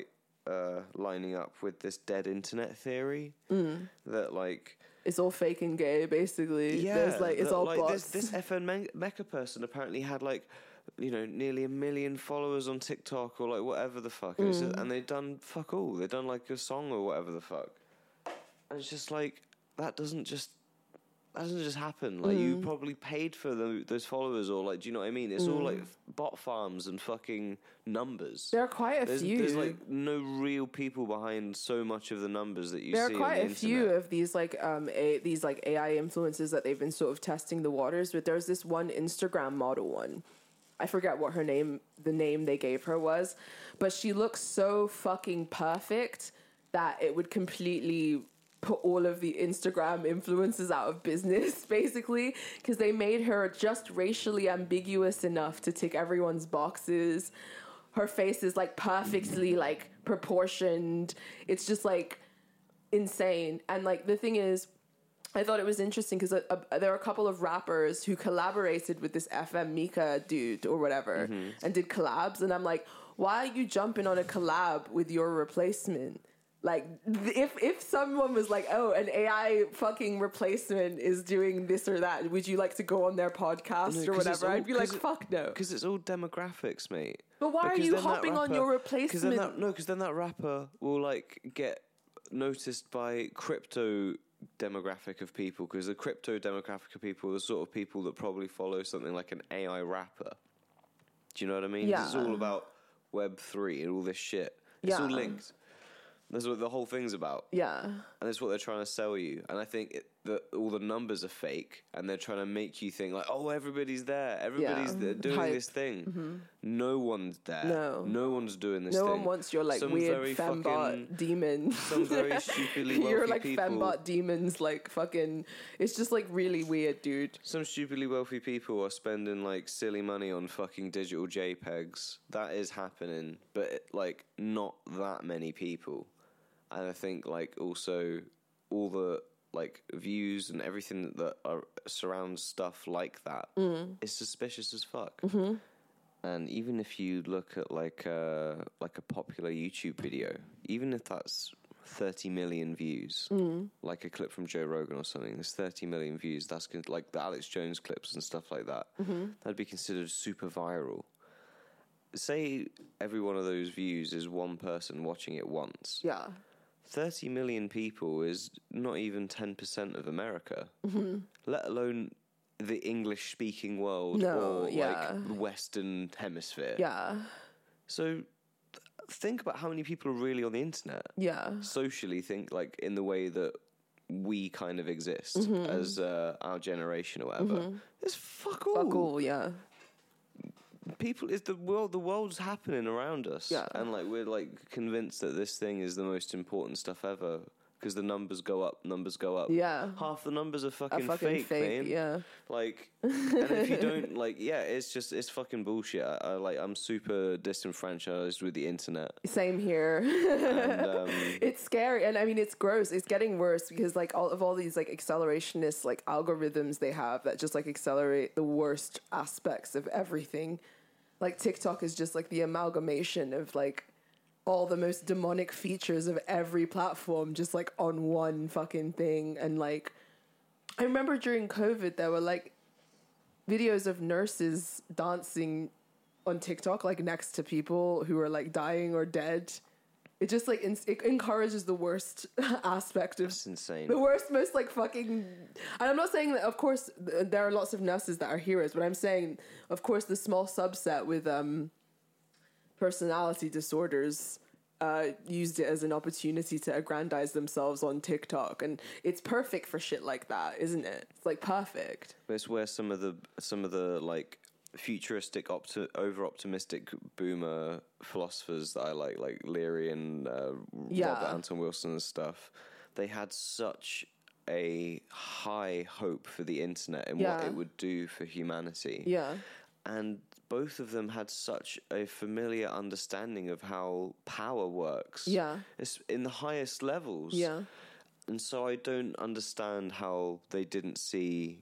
uh, lining up with this dead internet theory Mm. that like It's all fake and gay, basically. yeah, There's like it's that, all like bots. this this F N Me- Mecha person apparently had like you know nearly a million followers on TikTok or like whatever the fuck, and, it's just, and they've done fuck all. They've done like a song or whatever the fuck, and it's just like that doesn't just. That doesn't just happen. Like you probably paid for the, those followers, or like, do you know what I mean? It's all like bot farms and fucking numbers. There are quite a There's, few. there's like no real people behind so much of the numbers that you there see. are quite on the a few internet. of these like um a, these like A I influences that they've been sort of testing the waters with. There's this one Instagram model one. I forget what her name, the name they gave her was, but she looks so fucking perfect that it would completely put all of the Instagram influencers out of business, basically, because they made her just racially ambiguous enough to tick everyone's boxes. Her face is like perfectly like proportioned. It's just like insane. And like the thing is, I thought it was interesting because uh, uh, there are a couple of rappers who collaborated with this F M Mika dude or whatever Mm-hmm. and did collabs. And I'm like, why are you jumping on a collab with your replacement? Like, th- if if someone was like, oh, an A I fucking replacement is doing this or that, would you like to go on their podcast No, or 'cause it's whatever? all- I'd be like, 'cause it- fuck no. Because it's all demographics, mate. But why are Because you then that hopping on your rapper- 'cause then replacement? that, no, because then that rapper will like get noticed by crypto demographic of people. Because the crypto demographic of people are the sort of people that probably follow something like an A I rapper. Do you know what I mean? 'Cause It's Yeah. all about Web three and all this shit. It's all Yeah. linked. That's what the whole thing's about. Yeah. And that's what they're trying to sell you. And I think it, that all the numbers are fake, and they're trying to make you think like, oh, everybody's there, everybody's Yeah. there doing Hype. this thing. No one's there. No. no one's doing this. No thing. one wants your like Some weird very fembot fucking- demon. Some very stupidly wealthy You're like people. fembot demons, like fucking. It's just like really weird, dude. Some stupidly wealthy people are spending like silly money on fucking digital JPEGs. That is happening, but like not that many people. And I think like also all the like views and everything that are, surrounds stuff like that is suspicious as fuck. Mm-hmm. And even if you look at like a like a popular YouTube video, even if that's thirty million views, like a clip from Joe Rogan or something, there's thirty million views. That's con- like the Alex Jones clips and stuff like that. That'd be considered super viral. Say every one of those views is one person watching it once. Yeah. thirty million people is not even ten percent of America, let alone the English-speaking world No, or yeah. like the Western Hemisphere. Yeah. So th- think about how many people are really on the internet. Yeah. Socially, think like in the way that we kind of exist Mm-hmm. as uh, our generation or whatever. It's fuck all. Fuck all, yeah. People, is the world. The world's happening around us, Yeah. and like we're like convinced that this thing is the most important stuff ever because the numbers go up, numbers go up. Yeah. Half the numbers are A fucking, fucking fake, fake, man. yeah. Like, and if you don't like, yeah, it's just it's fucking bullshit. I, I like I'm super disenfranchised with the internet. Same here. And, um, It's scary, and I mean it's gross. It's getting worse because like all of all these like accelerationist like algorithms they have that just like accelerate the worst aspects of everything. Like TikTok is just like the amalgamation of like all the most demonic features of every platform just like on one fucking thing. And like I remember during COVID there were like videos of nurses dancing on TikTok like next to people who are like dying or dead. It just like in- it encourages the worst aspect of it's insane. the worst, most like fucking. And I'm not saying that, of course, th- there are lots of nurses that are heroes, but I'm saying, of course, the small subset with um, personality disorders uh, used it as an opportunity to aggrandize themselves on TikTok. And it's perfect for shit like that, isn't it? It's like perfect. But it's where some of the some of the like futuristic, opti- over-optimistic boomer philosophers that I like, like Leary and uh, Yeah. Robert Anton Wilson and stuff, they had such a high hope for the internet and what Yeah. it would do for humanity. Yeah. And both of them had such a familiar understanding of how power works. Yeah. It's in the highest levels. Yeah. And so I don't understand how they didn't see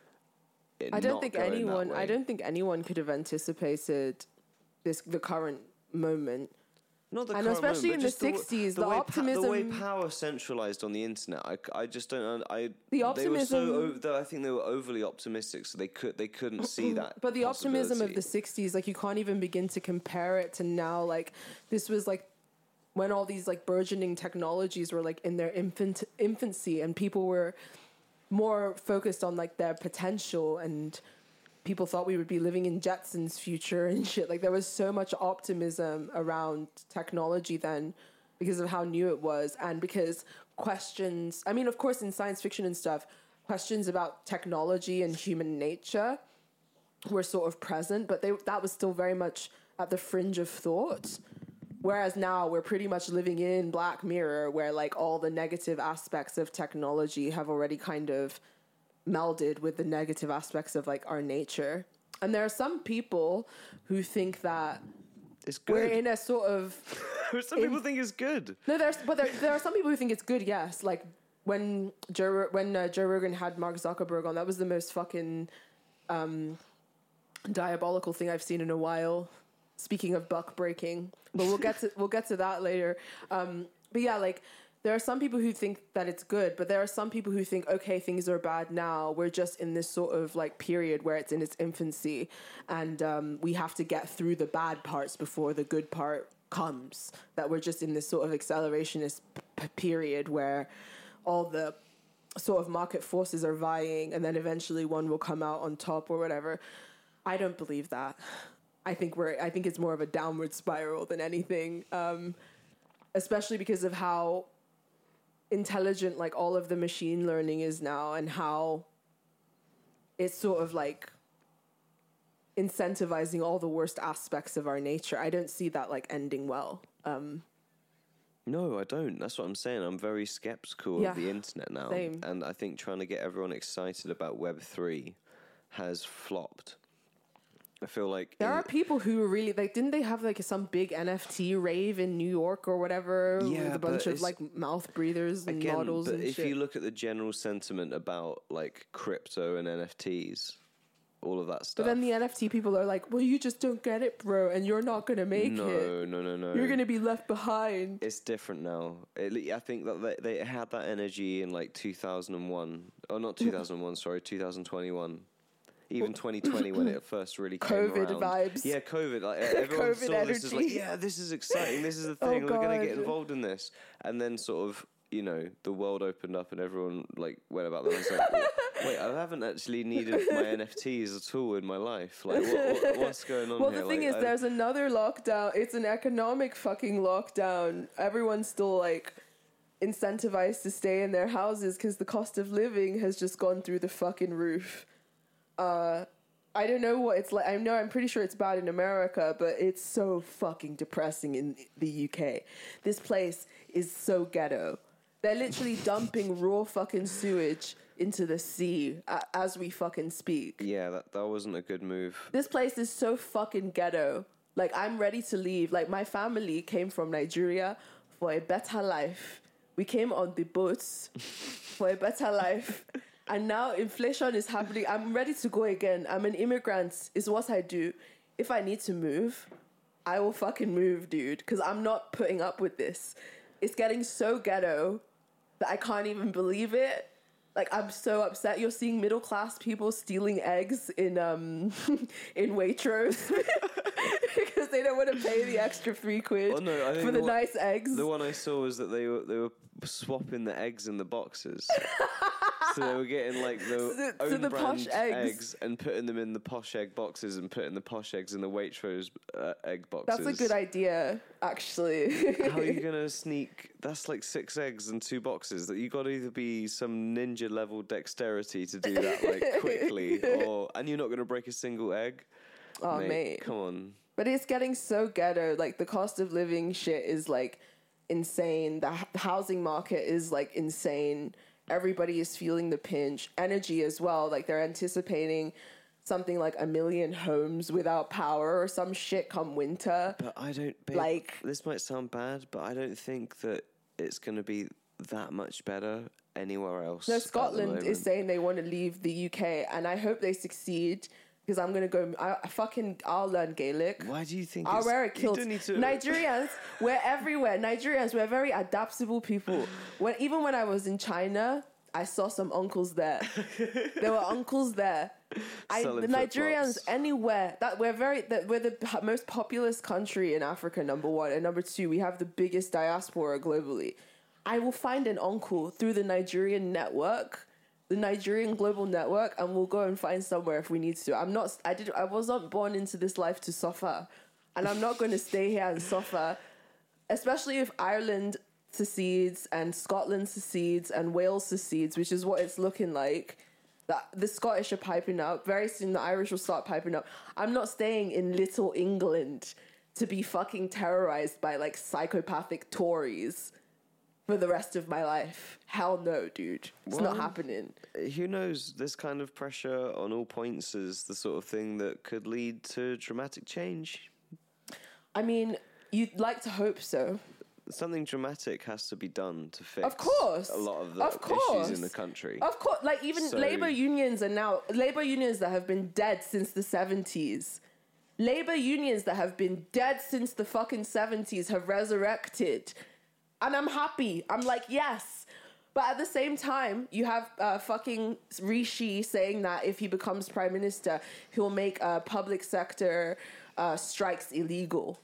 it I don't not think going that anyone. I way. don't think anyone could have anticipated this the current moment. Not the And current especially moment, in but the just sixties, the, the way optimism- Pa- the way power centralized on the internet, I, I just don't. I The They were optimism- so. o- though I think they were overly optimistic, so they could they couldn't see that. But the optimism of possibility. the sixties, like you can't even begin to compare it to now. Like this was like when all these like burgeoning technologies were like in their infant infancy, and people were more focused on like their potential, and people thought we would be living in Jetsons' future and shit. Like there was so much optimism around technology then because of how new it was, and because questions, I mean, of course, in science fiction and stuff, questions about technology and human nature were sort of present, but they that was still very much at the fringe of thought. Whereas now we're pretty much living in Black Mirror, where like all the negative aspects of technology have already kind of melded with the negative aspects of like our nature. And there are some people who think that It's good. we're in a sort of Some people think it's good. no, there's but there there are some people who think it's good. Yes, like when Joe when uh, Joe Rogan had Mark Zuckerberg on, that was the most fucking um, diabolical thing I've seen in a while. Speaking of buck breaking, but we'll get to we'll get to that later. Um, but yeah, like there are some people who think that it's good, but there are some people who think, okay, things are bad now. We're just in this sort of like period where it's in its infancy, and um, we have to get through the bad parts before the good part comes. That we're just in this sort of accelerationist p- period where all the sort of market forces are vying, and then eventually one will come out on top or whatever. I don't believe that. I think we're. I think it's more of a downward spiral than anything, um, especially because of how intelligent like all of the machine learning is now, and how it's sort of like incentivizing all the worst aspects of our nature. I don't see that like ending well. Um, No, I don't. That's what I'm saying. I'm very skeptical Yeah, of the internet now, same. and I think trying to get everyone excited about Web three has flopped. I feel like there in- are people who are really like. Didn't they have like some big N F T rave in New York or whatever Yeah, with a bunch but of it's- like mouth breathers and Again, models but and if shit? you look at the general sentiment about like crypto and N F Ts, all of that But stuff. then the N F T people are like, well, you just don't get it, bro, and you're not going to make no, it. no, no, no. You're going to be left behind. It's different now. It, I think that they, they had that energy in like two thousand one. Oh, not two thousand one, sorry, two thousand twenty-one. Even twenty twenty when it first really came COVID around. vibes. Yeah, COVID. Like everyone COVID saw this as like, energy. yeah, this is exciting. This is the Oh, thing. We're going to get God. involved in this. And then sort of, you know, the world opened up and everyone like went about them. I was like, well, wait, I haven't actually needed my N F Ts at all in my life. Like, what, what, what's going on Well, here? the thing Like, is, I- there's another lockdown. It's an economic fucking lockdown. Everyone's still like incentivized to stay in their houses because the cost of living has just gone through the fucking roof. Uh, I don't know what it's like. I know I'm pretty sure it's bad in America, but it's so fucking depressing in the U K. This place is so ghetto. They're literally dumping raw fucking sewage into the sea a- as we fucking speak. yeah, that, that wasn't a good move. This place is so fucking ghetto. Like, I'm ready to leave. Like, my family came from Nigeria for a better life. We came on the boats for a better life. And now inflation is happening. I'm ready to go again. I'm an immigrant. It's what I do. If I need to move, I will fucking move, dude. Because I'm not putting up with this. It's getting so ghetto that I can't even believe it. Like, I'm so upset. You're seeing middle class people stealing eggs in um in Waitrose because they don't want to pay the extra three quid Oh, no, I think for the the one- nice eggs. The one I saw was that they were they were swapping the eggs in the boxes. So they were getting like the So the- own so the brand posh eggs. eggs and putting them in the posh egg boxes and putting the posh eggs in the Waitrose uh, egg boxes. That's a good idea, actually. How are you gonna sneak? That's like six eggs and two boxes. That you got to either be some ninja level dexterity to do that like quickly, or and you're not gonna break a single egg. Oh, mate, mate. come on. But it's getting so ghetto. Like, the cost of living shit is, like, insane. The h- housing market is, like, insane. Everybody is feeling the pinch. Energy as well. Like, they're anticipating something like a million homes without power or some shit come winter. But I don't. Babe, Like- this might sound bad, but I don't think that it's gonna be that much better anywhere else. No, at the Scotland moment. is saying they want to leave the U K, and I hope they succeed because I'm gonna go. I, I fucking I'll learn Gaelic. Why do you think I'll it's, wear a you kilt. don't need to- Nigerians, we're everywhere. Nigerians, we're very adaptable people. When even when I was in China, I saw some uncles there. There were uncles there. I, Selling the Nigerians flip-flops. anywhere that we're very that we're the p- most populous country in Africa. Number one and number two, we have the biggest diaspora globally. I will find an uncle through the Nigerian network, the Nigerian global network, and we'll go and find somewhere if we need to. I'm not. I did. I wasn't born into this life to suffer, and I'm not going to stay here and suffer, especially if Ireland secedes and Scotland secedes and Wales secedes, which is what it's looking like. That the Scottish are piping up. Very soon the Irish will start piping up. I'm not staying in little England to be fucking terrorized by like psychopathic Tories for the rest of my life. Hell no, dude. It's Well, not happening. Who knows? This kind of pressure on all points is the sort of thing that could lead to dramatic change. I mean, you'd like to hope so. Something dramatic has to be done to fix Of course. a lot of the Of course. issues in the country. Of course, like even So- labor unions are now labor unions that have been dead since the seventies. Labor unions that have been dead since the fucking seventies have resurrected. And I'm happy. I'm like, yes. But at the same time, you have uh, fucking Rishi saying that if he becomes prime minister, he'll make uh, public sector uh, strikes illegal.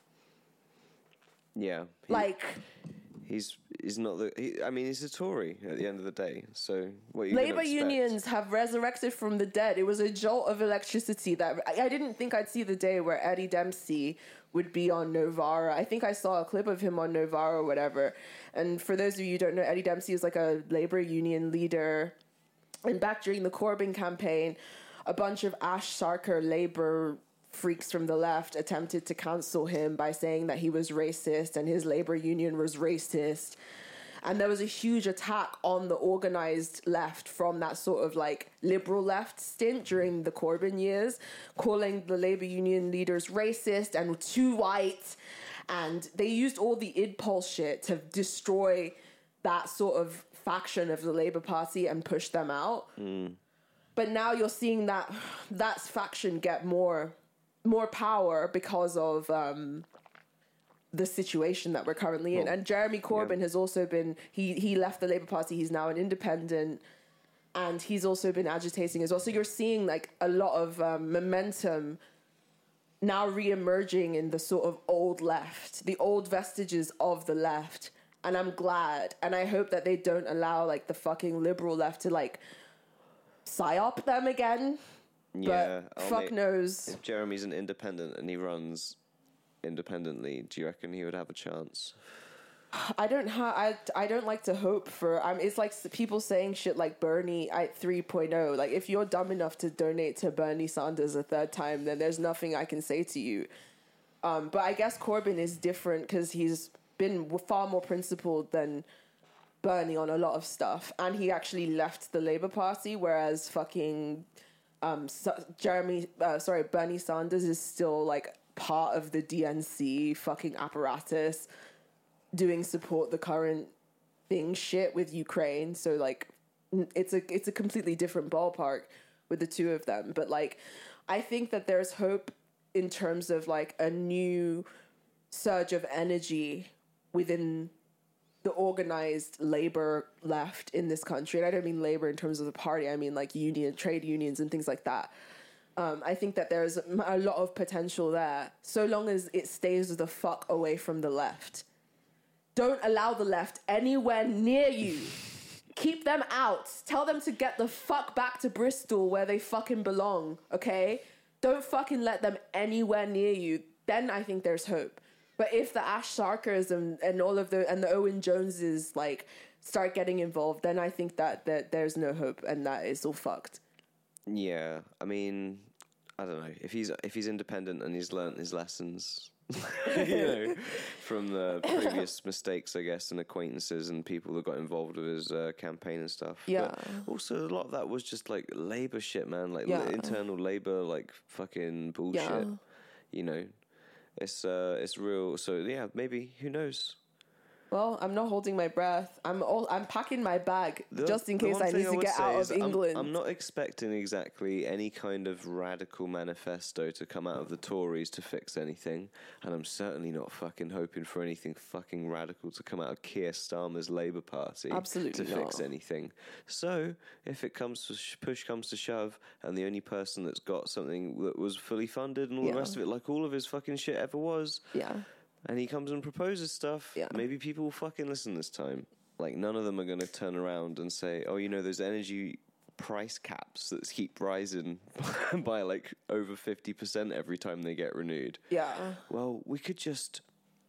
Yeah, he- Like, he's he's not the. He, I mean, he's a Tory at the end of the day. So what are you gonna labor expect? unions have resurrected from the dead. It was a jolt of electricity that I, I didn't think I'd see the day where Eddie Dempsey would be on Novara. I think I saw a clip of him on Novara or whatever. And for those of you who don't know, Eddie Dempsey is like a labor union leader. And back during the Corbyn campaign, a bunch of Ash Sarkar labor freaks from the left attempted to cancel him by saying that he was racist and his labor union was racist. And there was a huge attack on the organized left from that sort of like liberal left stint during the Corbyn years, calling the labor union leaders racist and too white. And they used all the id pulse shit to destroy that sort of faction of the Labour Party and push them out. Mm. But now you're seeing that that faction get more more power because of um, the situation that we're currently in. Well, And Jeremy Corbyn yeah. has also been, he, he left the Labour Party, he's now an independent, and he's also been agitating as well. So you're seeing like a lot of um, momentum now re-emerging in the sort of old left, the old vestiges of the left. And I'm glad. And I hope that they don't allow like the fucking liberal left to like psyop them again. Yeah, But I'll fuck make- knows. If Jeremy's an independent and he runs independently, do you reckon he would have a chance? I don't have. I, I don't like to hope for. I'm. It's like s- people saying shit like Bernie at three point oh. Like if you're dumb enough to donate to Bernie Sanders a third time, then there's nothing I can say to you. Um, but I guess Corbyn is different because he's been w- far more principled than Bernie on a lot of stuff, and he actually left the Labour Party, whereas fucking um, so, Jeremy, uh, sorry, Bernie Sanders is still like part of the D N C fucking apparatus, doing support the current thing shit with Ukraine. So like, n- it's a it's a completely different ballpark with the two of them. But like, I think that there's hope in terms of like a new surge of energy within the organized labor left in this country. And I don't mean labor in terms of the party. I mean like union, trade unions and things like that. Um, I think that there's a lot of potential there, so long as it stays the fuck away from the left. Don't allow the left anywhere near you. Keep them out. Tell them to get the fuck back to Bristol where they fucking belong, okay? Don't fucking let them anywhere near you. Then I think there's hope. But if the Ash Sarkars and, and all of the and the Owen Joneses like start getting involved, then I think that, that there's no hope and that is all fucked. Yeah, I mean, I don't know if he's if he's independent and he's learnt his lessons, you know, from the previous mistakes, I guess, and acquaintances and people that got involved with his uh, campaign and stuff. Yeah. But also, a lot of that was just like labor shit, man. Like Yeah. li- internal labor, like fucking bullshit. Yeah. You know, it's uh, it's real. So yeah, maybe who knows? Well, I'm not holding my breath. I'm all, I'm packing my bag The- just in the case one I thing need to would get say out is of I'm- England. I'm not expecting exactly any kind of radical manifesto to come out of the Tories to fix anything, and I'm certainly not fucking hoping for anything fucking radical to come out of Keir Starmer's Labour Party Absolutely to fix not. anything. So, if it comes to sh- push comes to shove, and the only person that's got something that was fully funded and all Yeah. the rest of it, like all of his fucking shit ever was, Yeah. and he comes and proposes stuff, Yeah. maybe people will fucking listen this time. Like, none of them are going to turn around and say, oh, you know, those energy price caps that keep rising by, like, over fifty percent every time they get renewed. Yeah. Well, we could just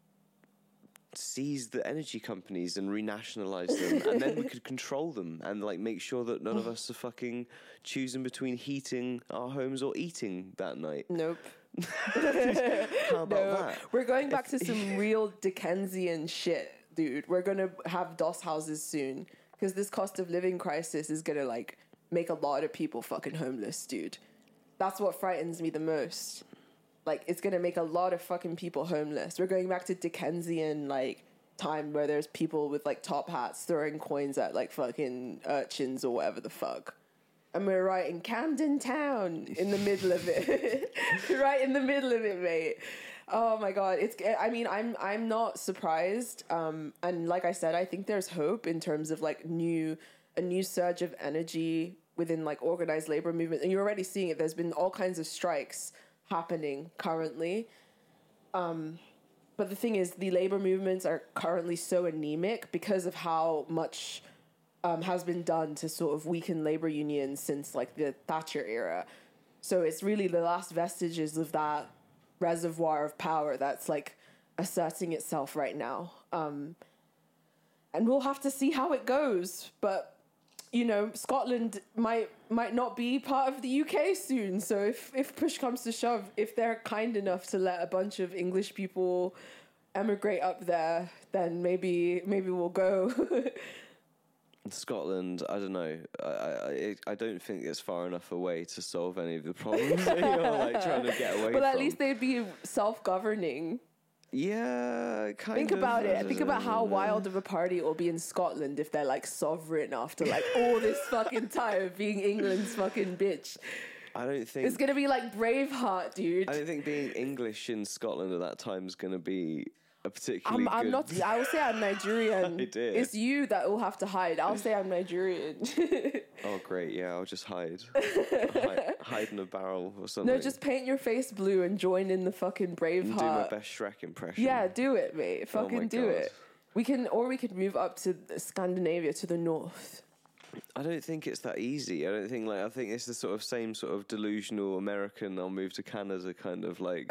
seize the energy companies and renationalize them, and then we could control them and, like, make sure that none of us are fucking choosing between heating our homes or eating that night. Nope. How about No. that? We're going back to some real Dickensian shit, dude. We're gonna have DOS houses soon because this cost of living crisis is gonna like make a lot of people fucking homeless, dude. That's what frightens me the most. Like, it's gonna make a lot of fucking people homeless. We're going back to Dickensian like time where there's people with like top hats throwing coins at like fucking urchins or whatever the fuck. And we're right in Camden Town, in the middle of it, right in the middle of it, mate. Oh my god, it's. I mean, I'm I'm not surprised. Um, and like I said, I think there's hope in terms of like new a new surge of energy within like organized labor movement, and you're already seeing it. There's been all kinds of strikes happening currently. Um, but the thing is, the labor movements are currently so anemic because of how much. Um, has been done to sort of weaken labor unions since like the Thatcher era. So it's really the last vestiges of that reservoir of power that's like asserting itself right now. Um, and we'll have to see how it goes. But, you know, Scotland might might not be part of the U K soon. So if, if push comes to shove, if they're kind enough to let a bunch of English people emigrate up there, then maybe maybe we'll go. Scotland, I don't know. I, I I don't think it's far enough away to solve any of the problems that you're like trying to get away from. Well, at least they'd be self-governing. Yeah, kind Think of. about I it. don't Think about know. how wild of a party it will be in Scotland if they're like sovereign after like all this fucking time of being England's fucking bitch. I don't think It's gonna be like Braveheart, dude. I don't think being English in Scotland at that time is going to be a particularly I'm, I'm good. not. I will say I'm Nigerian. idea. It's you that will have to hide. I'll say I'm Nigerian. Oh, great! Yeah, I'll just hide. hide, hide in a barrel or something. No, just paint your face blue and join in the fucking Braveheart. And do my best Shrek impression. Yeah, do it, mate. Oh Fucking my do God. it. We can, or we could move up to Scandinavia to the north. I don't think it's that easy. I don't think like I think it's the sort of same sort of delusional American I'll move to Canada kind of like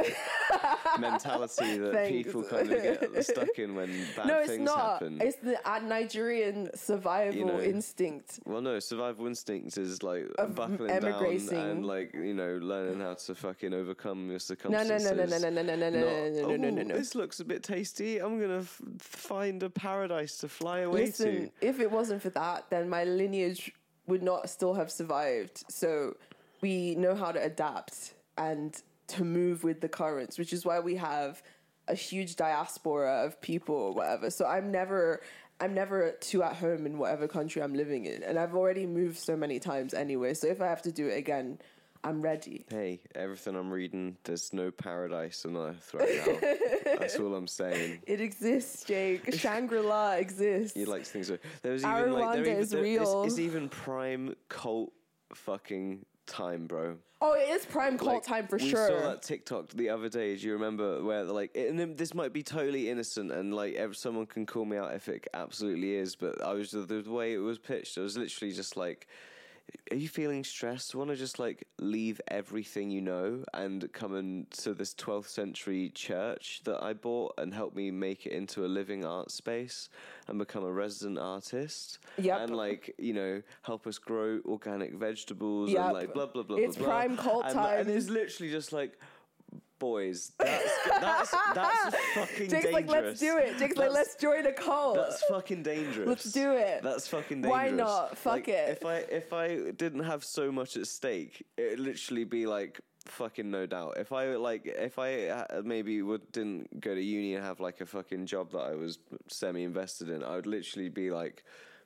mentality that Thanks. people kind of get stuck in when bad No, it's things not. happen. It's the uh, Nigerian survival You know, instinct. Well, no, survival instinct is like Of buckling emigrating. down and like you know learning how to fucking overcome your No, circumstances. no, no, no, no, no, no, no, no, no, Not, no, no, no, no, "Oh, no. This looks a bit tasty. I'm gonna f- find a paradise to fly away Listen, if it wasn't for that, then my lineage would not still have survived. So we know how to adapt and to move with the currents, which is why we have a huge diaspora of people or whatever. So I'm never I'm never too at home in whatever country I'm living in. And I've already moved so many times anyway. So if I have to do it again, I'm ready. to. Hey, everything I'm reading, there's no paradise on earth right now. That's all I'm saying. It exists, Jake. Shangri-La exists. You like things. There was Our even like there Rwanda even, is there, real. It's, it's even prime cult fucking time, bro. Oh, it is prime cult Like, time for we sure. saw that TikTok the other day. Do you remember where like, and then this might be totally innocent, and like, ever, someone can call me out if it absolutely is. But I was the, the way it was pitched. I was literally just like, "Are you feeling stressed? Want to just like leave everything you know and come into this twelfth century church that I bought and help me make it into a living art space and become a resident artist? Yep. And like, you know, help us grow organic vegetables Yep. and like blah blah blah It's blah blah." prime cult and, time. and it's literally just like, boys, that's that's that's fucking Jake's dangerous. like, let's do it. Jake's like, That's- let's join a cult. That's fucking dangerous. Let's do it. That's fucking dangerous. Why not? Fuck Like, it. If I if I didn't have so much at stake, it'd literally be like fucking no doubt. If I like, if I uh, maybe would didn't go to uni and have like a fucking job that I was semi invested in, I would literally be like,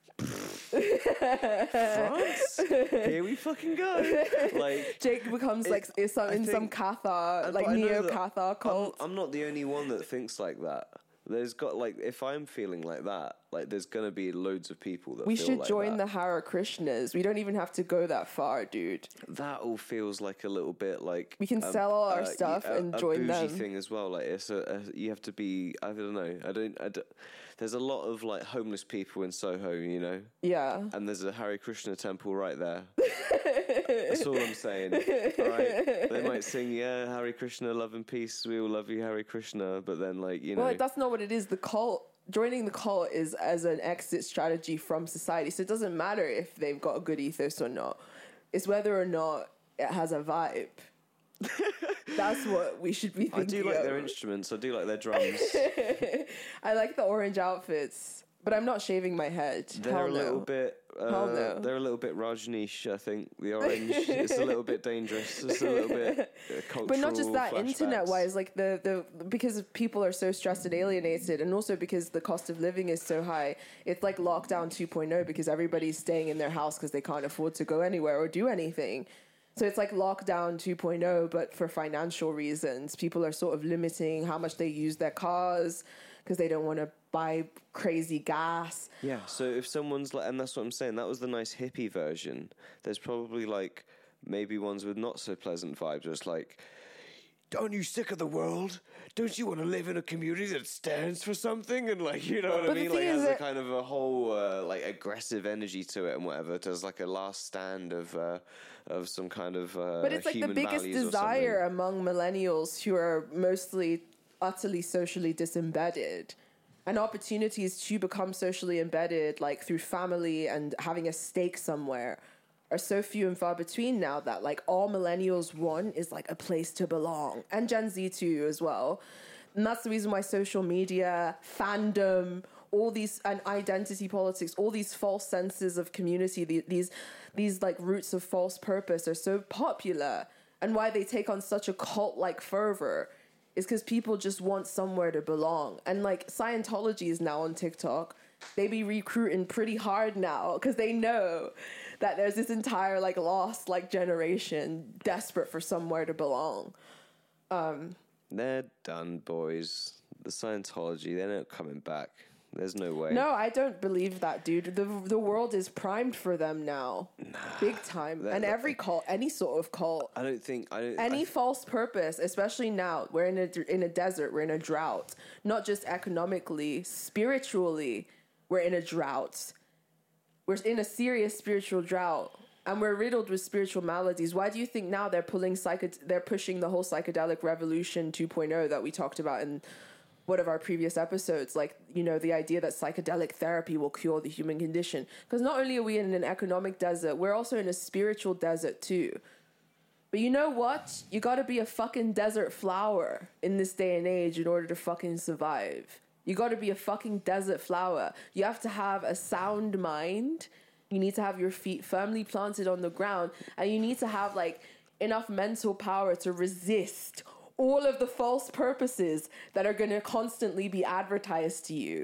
France, here we fucking go. Like Jake becomes it, like is some, in think, some Cathar, like I know neo that Cathar cult. I'm, I'm not the only one that thinks like that. There's got like, if I'm feeling like that, like there's gonna be loads of people that we feel should like join that. the Hare Krishnas. We don't even have to go that far, dude. That all feels like a little bit like We can um, sell all our uh, stuff a, and a join bougie them. thing as well. Like it's a, a you have to be. I don't know. I don't. I don't. There's a lot of like homeless people in Soho, you know. Yeah. And there's a Hare Krishna temple right there. That's all I'm saying. All right. They might sing, yeah, Hare Krishna, love and peace. We all love you, Hare Krishna. But then, like, you know. Well, that's not what it is. The cult, joining the cult is as an exit strategy from society. So it doesn't matter if they've got a good ethos or not. It's whether or not it has a vibe. That's what we should be thinking I do like of. their instruments. I do like their drums. I like the orange outfits, but I'm not shaving my head. They're Hell a no. little bit. Uh, Hell no. They're a little bit Rajneesh, I think. The orange. It's a little bit dangerous. It's a little bit uh, cultural. But not just that, flashbacks. internet-wise, like the, the because people are so stressed and alienated, and also because the cost of living is so high, it's like lockdown two point oh because everybody's staying in their house because they can't afford to go anywhere or do anything. So it's like lockdown two point oh, but for financial reasons. People are sort of limiting how much they use their cars because they don't want to buy crazy gas. Yeah, so if someone's like, and that's what I'm saying, that was the nice hippie version. There's probably like maybe ones with not so pleasant vibes. It's like, aren't you sick of the world? Don't you want to live in a community that stands for something? And like, you know what But I the mean? thing Like, is has a that- kind of a whole uh, like aggressive energy to it and whatever. Does like a last stand of uh, of some kind of uh, But it's like the human biggest values or desire something. among millennials who are mostly utterly socially disembedded. And opportunities to become socially embedded, like through family and having a stake somewhere, are so few and far between now that like all millennials want is like a place to belong. And Gen Z too as well. And that's the reason why social media, fandom, all these, and identity politics, all these false senses of community, the, these these like roots of false purpose are so popular, and why they take on such a cult-like fervor is because people just want somewhere to belong. And like Scientology is now on TikTok. They be recruiting pretty hard now because they know that there's this entire like lost like generation desperate for somewhere to belong. Um, They're done, boys. The Scientology, they're not coming back. There's no way. No, I don't believe that, dude. The the world is primed for them now. Nah, big time. that- And that- every cult, any sort of cult, I don't think. I don't. any I, false purpose, especially now, we're in a in a desert, we're in a drought. Not just economically, spiritually, we're in a drought. We're in a serious spiritual drought, and we're riddled with spiritual maladies. Why do you think now they're pulling psyched they're pushing the whole psychedelic revolution two point oh that we talked about in one of our previous episodes, like, you know, the idea that psychedelic therapy will cure the human condition? Because not only are we in an economic desert, we're also in a spiritual desert too. But you know what? You gotta be a fucking desert flower in this day and age in order to fucking survive. You gotta be a fucking desert flower. You have to have a sound mind. You need to have your feet firmly planted on the ground. And you need to have, like, enough mental power to resist all of the false purposes that are going to constantly be advertised to you.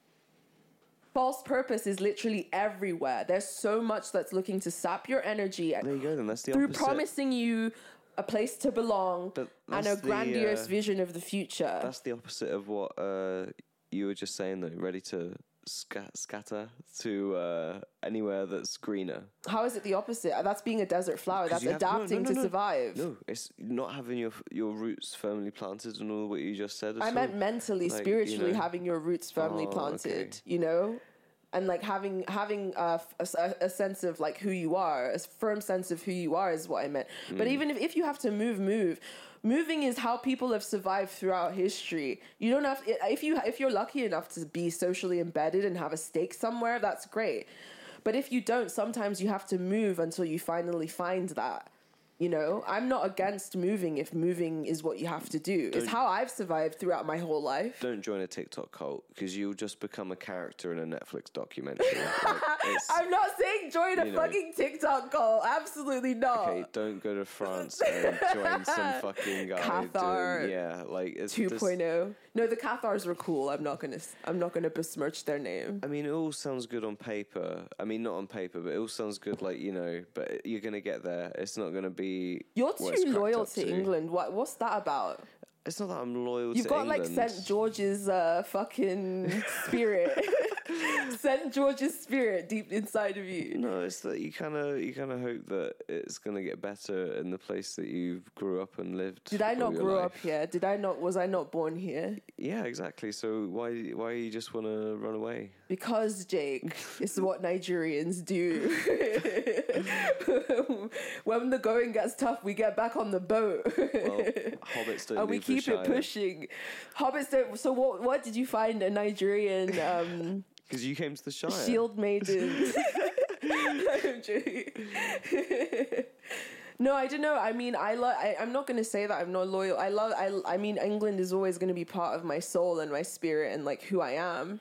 False purpose is literally everywhere. There's so much that's looking to sap your energy. there you go. Then that's the through opposite. promising you a place to belong But and a that's the, grandiose uh, vision of the future. That's the opposite of what uh, you were just saying, though. Ready to sca- scatter to uh, anywhere that's greener. How is it the opposite? That's being a desert flower. That's you have- no, no, adapting no, to no. survive. No, it's not having your your roots firmly planted and all what you just said. at I all. meant mentally, Like, spiritually you know. having your roots firmly Oh, planted, okay. you know? And like having having a, a, a sense of like who you are, a firm sense of who you are is what I meant. Mm. But even if, if you have to move, move. Moving is how people have survived throughout history. You don't have if you if you're lucky enough to be socially embedded and have a stake somewhere, that's great. But if you don't, sometimes you have to move until you finally find that. You know, I'm not against moving if moving is what you have to do. It's how I've survived throughout my whole life. Don't join a TikTok cult because you'll just become a character in a Netflix documentary. Like, I'm not saying join a you know. fucking TikTok cult. Absolutely not. Okay, don't go to France and join some fucking guy Cathar doing, yeah, like it's two just- point oh. No, the Cathars were cool. I'm not gonna. I'm not gonna besmirch their name. I mean, it all sounds good on paper. I mean, not on paper, but it all sounds good, like, you know, but you're going to get there. It's not going to be... You're what it's too cracked loyal up to England. What? What's that about? It's not that I'm loyal You've to got England. like Saint George's uh, fucking spirit. Saint George's spirit deep inside of you. No, it's that you kind of you kind of hope that it's going to get better in the place that you grew up and lived. Did I all not your grow life. up here? Did I not? Was I not born here? Yeah, exactly. So why why you just want to run away? Because, Jake, it's what Nigerians do. When the going gets tough, we get back on the boat. Well, hobbits don't and we leave the keep it Shire. Pushing. Hobbits don't. So what? What did you find a Nigerian um, Because you came to the Shire. shield maiden? I'm joking. No, I don't know. I mean, I love. I'm not going to say that I'm not loyal. I love. I. I mean, England is always going to be part of my soul and my spirit and like who I am.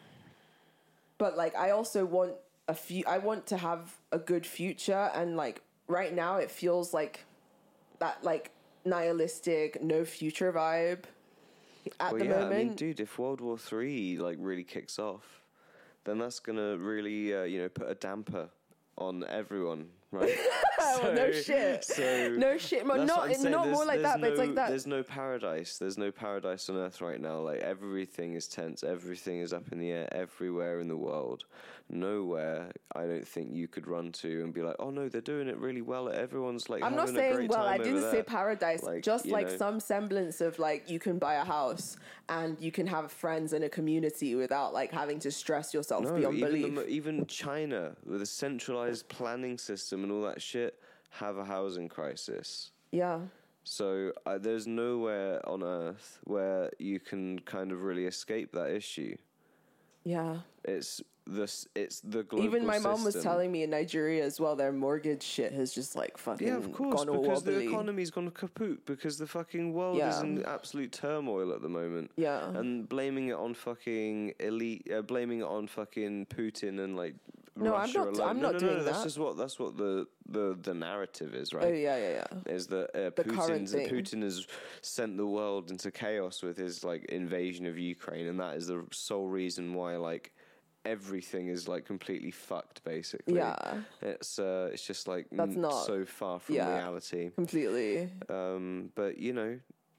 But like, I also want a few. I want to have a good future, and like right now, it feels like that like nihilistic, no future vibe at well, the yeah, moment. I mean, dude, if World War Three like really kicks off, then that's gonna really, uh, you know, put a damper on everyone, right? Well, no shit. So no shit. Well, that's not what I'm saying. not There's- more like there's that, but it's no- like that. There's no paradise. There's no paradise on Earth right now. Like everything is tense. Everything is up in the air. Everywhere in the world, nowhere. I don't think you could run to and be like, oh no, they're doing it really well. Everyone's like, I'm not having a saying great well. I time didn't over say there. paradise. Like, just you like know. some semblance of like you can buy a house and you can have friends and a community without like having to stress yourself No, beyond even, belief. the, mo- even China with a centralized planning system and all that shit have a housing crisis. Yeah. So uh, there's nowhere on Earth where you can kind of really escape that issue. Yeah. It's this. It's the global Even my mom was system. telling me in Nigeria as well, their mortgage shit has just like fucking Yeah, of course, gone all because the wobbly. economy's gone kaput because the fucking world is Yeah. in absolute turmoil at the moment. Yeah. And blaming it on fucking elite, uh, blaming it on fucking Putin and like No, I'm Russia not- alone. I'm no, not no, doing no, That's that. just what that's what the the, the narrative is, right? Oh yeah, yeah, yeah. Is that uh, The current Putin's, thing. Putin has sent the world into chaos with his like invasion of Ukraine, and that is the sole reason why like everything is like completely fucked, basically. Yeah. It's uh, it's just like That's n- not- so far from yeah. reality. Completely. Um, but you know,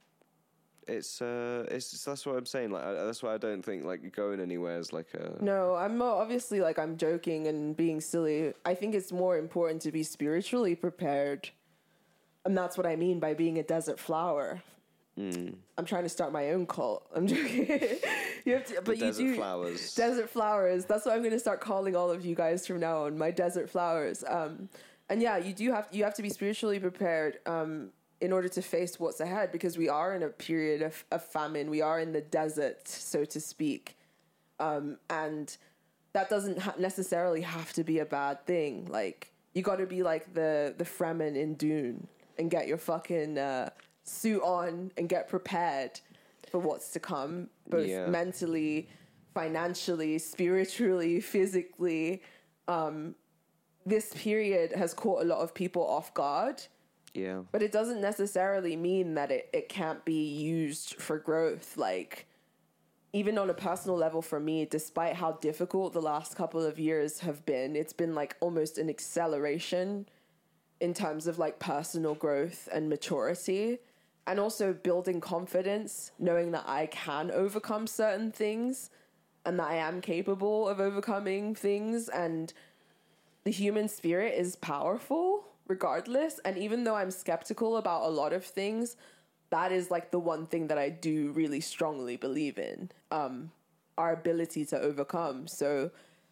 it's uh, it's that's what I'm saying. Like I, that's why I don't think like going anywhere is like a No, I'm not, obviously like I'm joking and being silly. I think it's more important to be spiritually prepared. And that's what I mean by being a desert flower. mm, I'm trying to start my own cult. I'm joking. you have to, but you desert do flowers. desert flowers. That's what I'm going to start calling all of you guys from now on. My desert flowers. Um, and yeah, you do have you have to be spiritually prepared um, in order to face what's ahead, because we are in a period of, of famine. We are in the desert, so to speak, um, and that doesn't ha- necessarily have to be a bad thing. Like you got to be like the the Fremen in Dune and get your fucking uh, suit on and get prepared for what's to come, both Yeah. mentally, financially, spiritually, physically. Um, this period has caught a lot of people off guard, yeah. but it doesn't necessarily mean that it, it can't be used for growth. Like, even on a personal level for me, despite how difficult the last couple of years have been, it's been like almost an acceleration in terms of like personal growth and maturity, and also building confidence, knowing that I can overcome certain things and that I am capable of overcoming things, and the human spirit is powerful regardless. And even though I'm skeptical about a lot of things, that is like the one thing that I do really strongly believe in, um, our ability to overcome. So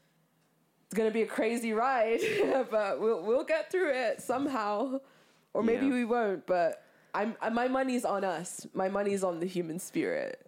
it's gonna be a crazy ride, but we'll we'll get through it somehow, or maybe Yeah. we won't. But I'm I, my money's on us. My money's on the human spirit.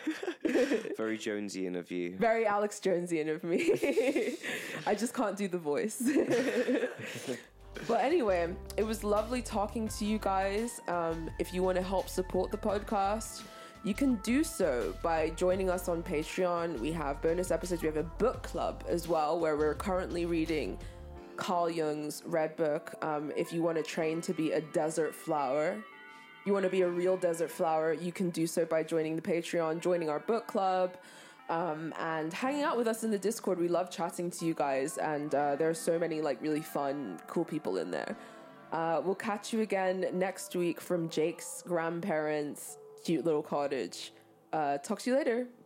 Very Jonesian of you. Very Alex Jonesian of me. I just can't do the voice. But Well, anyway, it was lovely talking to you guys. Um, if you want to help support the podcast, you can do so by joining us on Patreon. We have bonus episodes. We have a book club as well, where we're currently reading Carl Jung's Red Book. Um, if you want to train to be a desert flower, you want to be a real desert flower, you can do so by joining the Patreon, joining our book club, um, and hanging out with us in the Discord. We love chatting to you guys, and uh, there are so many like really fun, cool people in there. Uh, we'll catch you again next week from Jake's grandparents' cute little cottage. Uh, talk to you later.